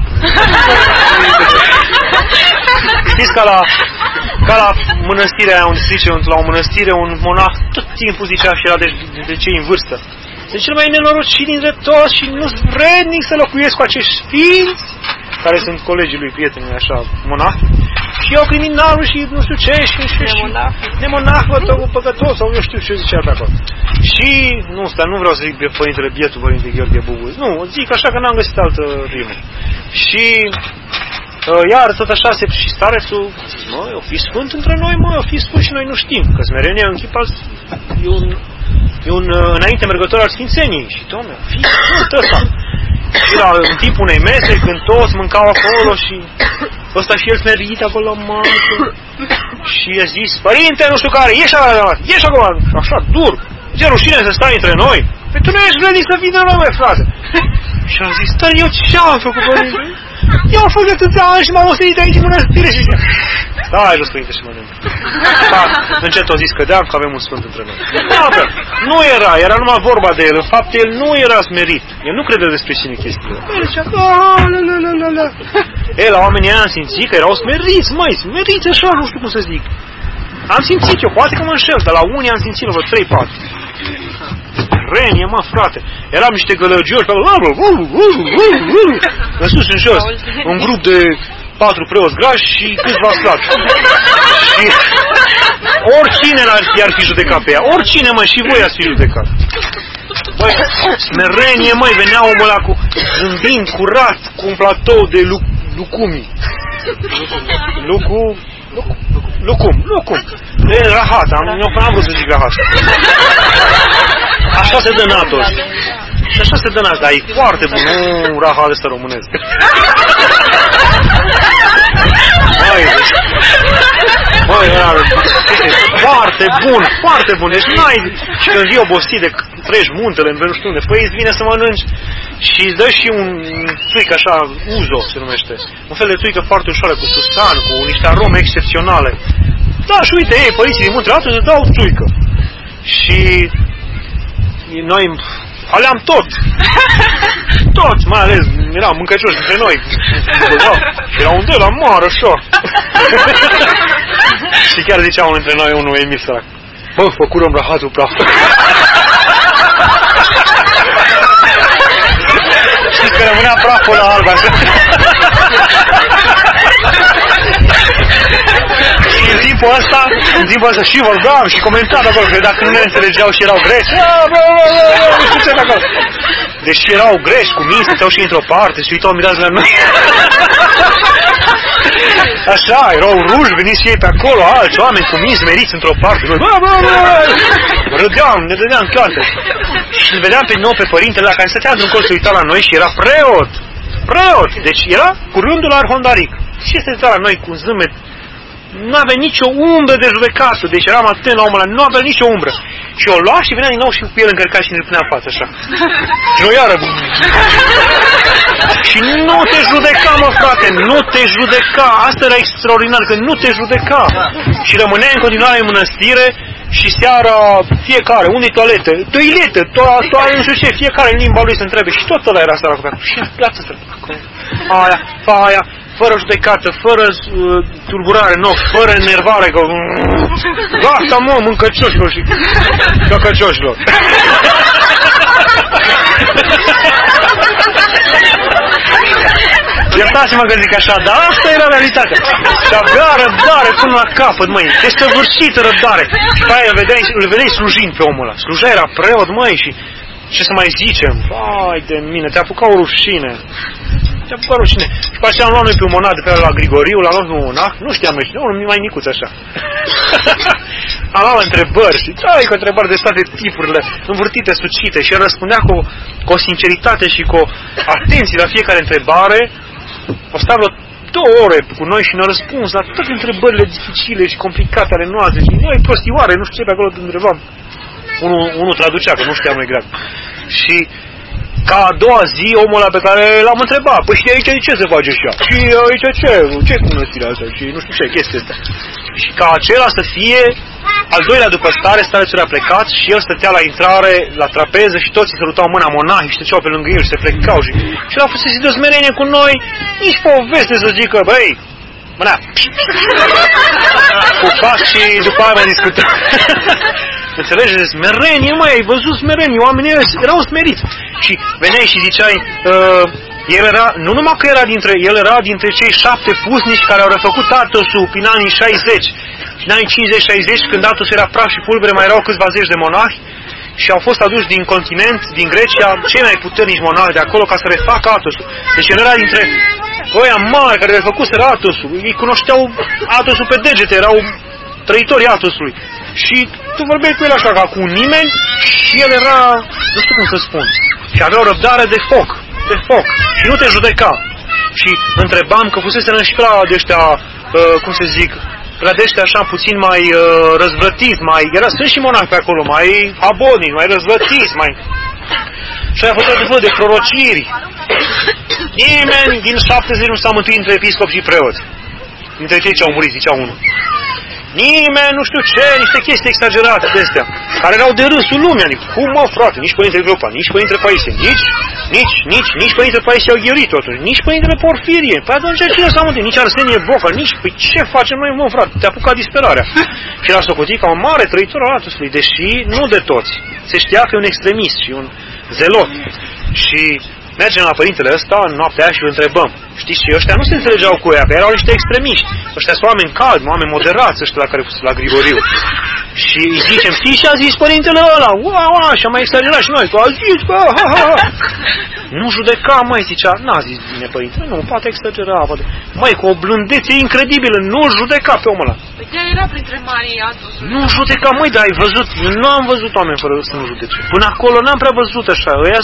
Știți ca la mănăstirea aia unde zice, la o mănăstire, un monah tot timpul zicea și era de cei în vârstă. Zice, cel mai nenorocit dintre toți și nu-s vrednic să locuiesc cu acești sfinți, care sunt colegii lui, prietenii, așa, monah. Și eu criminalul și nu știu ce și nemonah, păcătos, sau eu știu ce zicea pe acolo. Și, nu, nu vreau să zic de părintele bietul, părinte Gheorghe Bubu. Nu, zic așa că n-am găsit altă rimă. Și iar tot așa și starețul, măi, o fi sfânt între noi, măi, o fi sfânt și noi nu știm. Că smerenia în chip e un înainte mergător al sfințeniei. Și, Doamne, fi sfânt ăsta. Și în timpul unei mese, când toți mâncau acolo și ăsta și el smerit acolo la masă. Și a zis, părinte, nu știu care, ieși acolo, așa, dur. Ce rușine să stai între noi? Păi tu nu ești vrednic să vii de noi, măi, frate. Și a zis, dar eu ce-am făcut, părinte? Eu am fost de atâția ani și m-am ostenit aici în mănăstire și zicea, stai jos, părinte, și mănânc. Da, încet o zis, cădeam că avem un sfânt între noi. Nu era numai vorba de el. În fapt, el nu era smerit. El nu credea despre sine chestiile. El zicea, la. La oamenii aia am simțit că erau smeriți, măi, smeriți așa, nu știu cum să zic. Am simțit eu, poate că mă înșel, dar la unii am simțit vreo 3-4. Renie, mă, frate. Eram niște gălăgioși, în sus, în jos, un grup de 4 preoți grași și câțiva slabi. Și oricine i-ar fi judecat pe ea, oricine, mă, și voi ați fi judecat. Băi, smerenie, măi, venea omul ăla cu zâmbind, curat, cu un platou de lucumi. Lucum. E rahat, n-am vrut să zic rahat. Așa se dă natos. Și așa se dă natos, dar e foarte bun, nu rahat ăsta românesc. Băi, foarte bun. Deci n-ai, și când vii obosit de treci muntele, nu știu unde, păi îți vine să mănânci și îți dă și un tuic așa, uzo se numește. Un fel de tuică foarte ușoară, cu susan, cu niște arome excepționale. Da, și uite, ei, părinții din muntele altul îți dau tuică. Și noi aleam tot. Toți, mai ales, erau mâncăcioși dintre noi. Și era un de la mare, așa. Și chiar zicea unul dintre noi, unul Emil sărac: bă, făcurăm rahatul praf. Știți că rămânea praful la alb, așa. Și în timpul ăsta și vorbeam și comentam acolo, că dacă nu ne înțelegeau și erau greși, nu știu ce acolo. Deși erau greși, cu minți, stăteau și într-o parte, și uitau mirați la noi. Așa, erau ruși, veniți și ei pe acolo, alți oameni cu minți meriți într-o parte. Noi, râdeam, ne dădeam toate. Și îl vedeam pe nou pe părintele ăla care stătea într-un colț, se uita la noi și era preot. Preot! Deci era cu rândul arhondaric. Și se uita la noi cu un zâmbet. Nu avea nicio umbră de judecată. Deci eram atent la omul ăla, nu avea nicio umbră. Și o lua și venea din nou și cu el încărcat și ne punea în față, așa. Și noi iară. Și nu te judeca, mă, frate, nu te judeca. Asta era extraordinar, că nu te judeca. Și rămânea în continuare în mănăstire și seara fiecare, unde-i toaletă? Toiletă, toaletă, nu știu ce, fiecare în limba lui se întrebe. Și tot ăla era seara cu acolo. Și lasă acolo. Aia, fără judecată, fără tulburare, nu, fără enervare, că gata, mă, mâncăcioșilor și căcăcioșilor. Iertați-mă că zic așa, dar asta era realitatea. Și avea răbdare până la capăt, măi, desăvârșită răbdare. Și pe aia îl vedeai slujind pe omul ăla. Slujea, era preot, măi, și ce să mai zicem? Vai de mine, te-a apucat o rușine. Și pe aceea am luat noi pe un monah de pe la Grigoriu, l-am luat pe un monah, nu știam noi, unul mai micuț așa. Am luat întrebări și cu întrebări de toate tipurile, învârtite, sucite, și el răspundea cu o sinceritate și cu o atenție la fiecare întrebare. O stat vreo 2 ore cu noi și ne-a răspuns la toate întrebările dificile și complicate ale noastre. Și noi prostioare, nu știu ce pe acolo te întrebam. Unul traducea, că nu știam noi greacă. Și ca a doua zi, omul ăla pe care l-am întrebat: păi și aici de ce se face așa? Și aici ce cu mănăstirea asta? Și nu știu ce, chestia asta. Și ca acela să fie al doilea după starețul a plecat și el stătea la intrare, la trapeză și toți se sărutau mâna monahii și treceau pe lângă el și se plecau. Și el a fost să se dă smerenie cu noi, nici poveste să zică: băi, mâna! Cu pas și după aia mai discutăm. Înțelegeți? Smerenie, măi, ai văzut smerenie, oamenii erau smeriți. Și veneai și ziceai, el era, nu numai că era el era dintre cei 7 pusnici care au refăcut Atosul prin anii 60. Și în anii 50-60, când Atos era praf și pulbere, mai erau câțiva zeci de monahi și au fost aduși din continent, din Grecia, cei mai puternici monahi de acolo ca să refacă Atosul. Deci el era dintre ăia mari care refăcuseră Atosul. Ei cunoșteau Atosul pe degete, erau trăitorii Atosului. Și tu vorbeai cu el așa ca cu nimeni și el era, nu știu cum să spun, și avea o răbdare de foc, și nu te judeca. Și întrebam că fusese și pe la de-ăștia, cum se zic, la de-ăștia așa puțin mai răzvrătiți, sunt și monahi pe acolo, mai abonici, mai răzvrătiți, mai... Și aia a făcut tot de prorociri. Nimeni din 70 nu s-a mântuit între episcopi și preoți. Dintre cei ce au murit, zicea unul. Nimeni, nu știu ce, niște chestii exagerate de astea, care erau de râsul lumii. Adică, cum mă, frate, nici Părintele Cleopan, nici Părintele Paisie, nici Părintele Paisie Aughiori totuși, nici Părintele Porfirie. Păi atunci cine s-a mântuit? Nici Arsenie Boca, nici, păi ce facem noi, mă, frate? Te-a apucat disperarea. Și l-a socotit ca un mare trăitor al Atosului, deși nu de toți. Se știa că e un extremist și un zelot. Și mergem la părintele ăsta în noaptea aia și îl întrebăm. Știți, și ăștia nu se înțelegeau cu ea, că erau niște extremiști. Ăștia sunt oameni calmi, oameni moderați, ăștia la care fost la Grigoriu. Și îi zicem: știi ce a zis părintele ăla? Ua, și am mai exagerat și noi, că a zis, ha. Nu judeca, măi, zicea, n-a zis bine părintele, nu, poate exagera, poate. Măi, cu o blândețe incredibilă, nu judeca pe omul ăla. Păi el era printre marii Atosului. Nu judeca, măi, dar ai văzut? Eu nu am văzut oameni fără să nu judece. Până acolo n-am prea văzut așa, ăia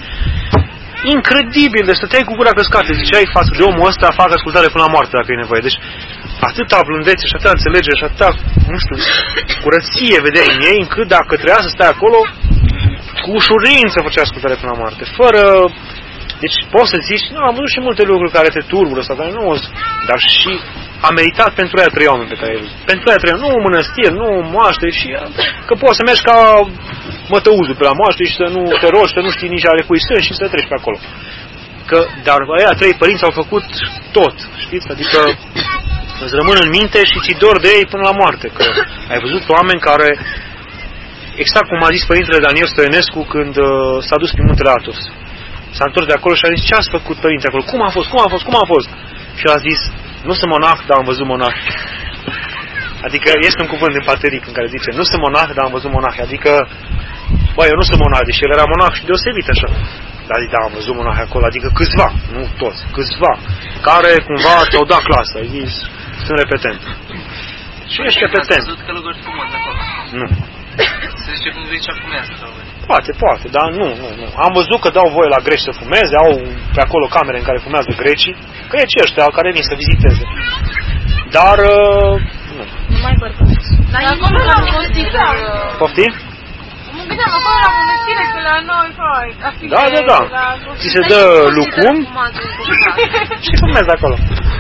incredibil, deci stăteai cu gura căscată, ziceai față de omul ăsta, fac ascultare până la moarte dacă e nevoie. Deci atâta blândețe și atâta înțelegere și atâta, nu știu, curăție vedeai în ei, încât dacă trebuia să stai acolo, cu ușurință făcea ascultare până la moarte, fără... Deci poți să zici, nu, am văzut și multe lucruri care te turbură, dar nu, dar și a meritat pentru aia 3 oameni pe care i-ai văzut. Pentru aia 3 oameni, nu mănăstiri, nu moaște și că poți să mergi ca mătăuzul pe la moaște și să nu te rogi, să nu știi nici ale cui sunt și să treci pe acolo. Dar aia 3 părinți au făcut tot, știți? Adică îți rămân în minte și ți dor de ei până la moarte, că ai văzut oameni care, exact cum a zis părintele Daniel Stoienescu când s-a dus prin muntele Athos. S-a întors de acolo și a zis, ce ați făcut, părinte, acolo? Cum a fost? Și a zis, nu sunt monah, dar am văzut monah. Adică este un cuvânt din Pateric în care zice, nu sunt monah, dar am văzut monah. Adică, eu nu sunt monah, deși el era monah și deosebit așa. Dar zic, am văzut monah acolo, adică câțiva, nu toți, câțiva, care cumva ți-au dat clasă, ai zis, sunt repetent. Și ești repetent. Ați văzut călugări fumând acolo? Nu. Se zice că grecii fumează, Poate, dar nu. Am văzut că dau voie la greci să fumeze, au pe acolo camere în care fumează grecii ăștia care vin să viziteze. Dar, nu. Nu mai bărbați. Dar acolo la mănăstire... Poftim? Mă gândeam, acolo la mănăstire, că la noi, Da. Ți se dă lucum și fumezi acolo.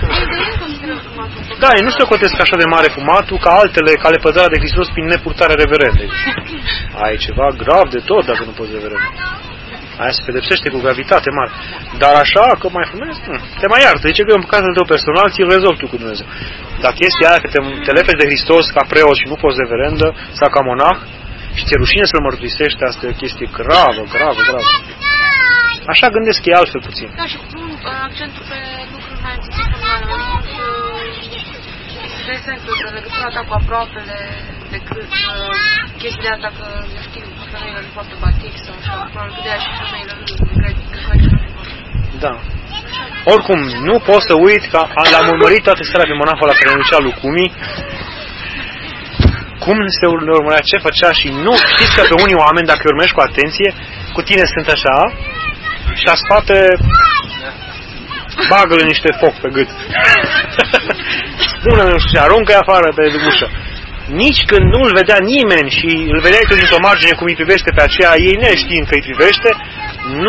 Da, nu știu cotesc așa de mare fumatul ca altele, ca lepădarea de Hristos prin nepurtare reverendă. Ai ceva grav de tot dacă nu poți reverend. Aia se pedepsește cu gravitate mare. Dar așa, că mai fumezi, te mai iartă. Zice că e un cazul tău personal, ți-l rezolvi tu cu Dumnezeu. Dar chestia aia că te lepezi de Hristos ca preot și nu poți reverendă sau ca monah și ți-e rușine să-l mărturisești, asta e o chestie gravă. Așa gândesc că e altfel puțin. Da, și pun accentul pe lucruri mai puțin formale. De exemplu, de legătura ta cu aproapele, decât chestia asta că, nu știu, femeile nu poartă batic sau așa, probabil că de-aia și femeile nu cred că Da. Oricum, nu pot să uit că l-am urmărit toată seara pe monahul ăla care ne ducea lucumii, cum se urmărea, ce făcea și nu știți că pe unii oameni, dacă îi urmești cu atenție, cu tine sunt așa și la spate bagă-le niște foc pe gât. Spune, nu știu, aruncă-i afară pe ușă. Nici când nu îl vedea nimeni și îl vedeai tu dintr-o margine cum îi privește pe aceea, ei neștiind că îi privește, nu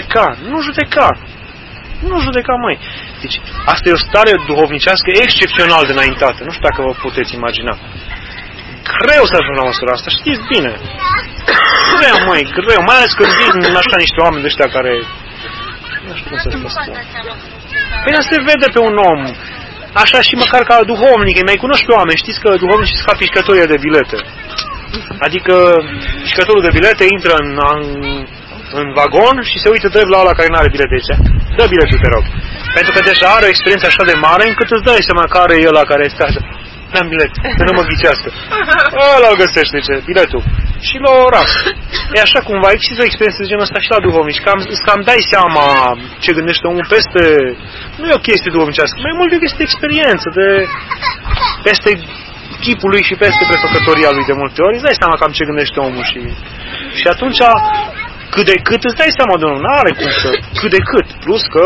judeca, măi. Deci, asta e o stare duhovnicească excepțional de înaintată. Nu știu dacă vă puteți imagina. Greu să ajung la măsura asta, știți bine. Greu, mai ales când vin așa niște oameni de ăștia care... Nu știu cum să spun. Păi se vede pe un om, așa și măcar ca duhovnic, îi mai cunoști pe oameni, știți că duhovnicii sunt ca pișcătorii de bilete. Adică pișcătorul de bilete intră în vagon și se uită drept la ăla care nu are bilete aici. Dă biletul, te rog. Pentru că deja are o experiență așa de mare încât îți dai seama care e ăla care este așa. N-am bilet, să nu mă ghicească. Ăla îl găsește, ce? Biletul. Și la oraș. E așa cumva, există o experiență de genul ăsta și la duhovnici. Cam dai seama ce gândește omul peste... Nu e o chestie duhovnicească, mai mult e o chestie de experiență, peste chipul lui și peste prefăcătoria lui de multe ori. Îți dai seama cam ce gândește omul și atunci cât de cât îți dai seama de unul. N-are cum să... Cât de cât. Plus că...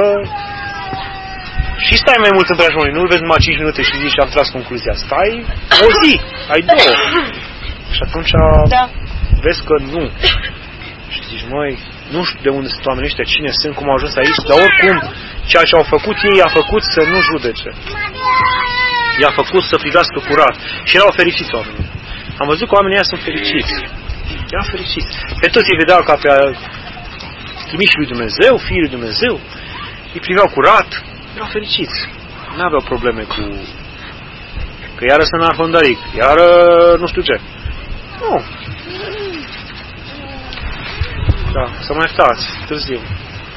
Și stai mai mult în preajma lui, nu-l vezi numai 5 minute și zici și am tras concluzia. Stai o zi, ai 2. Și atunci vezi că nu. Și zici, măi, nu știu de unde sunt oamenii ăștia, cine sunt, cum au ajuns aici, dar oricum, ceea ce au făcut ei, i-a făcut să nu judece. I-a făcut să privească curat. Și erau fericiți oamenii. Am văzut că oamenii ăia sunt fericiți. Erau fericiți. Pe toți îi vedeau ca pe trimișii lui Dumnezeu, fiii lui Dumnezeu. Îi priveau curat. Erau fericiți. N-aveau probleme cu... Că iară să n-arhondaric, iară nu știu ce. Nu. Da, să mă iertați, târziu.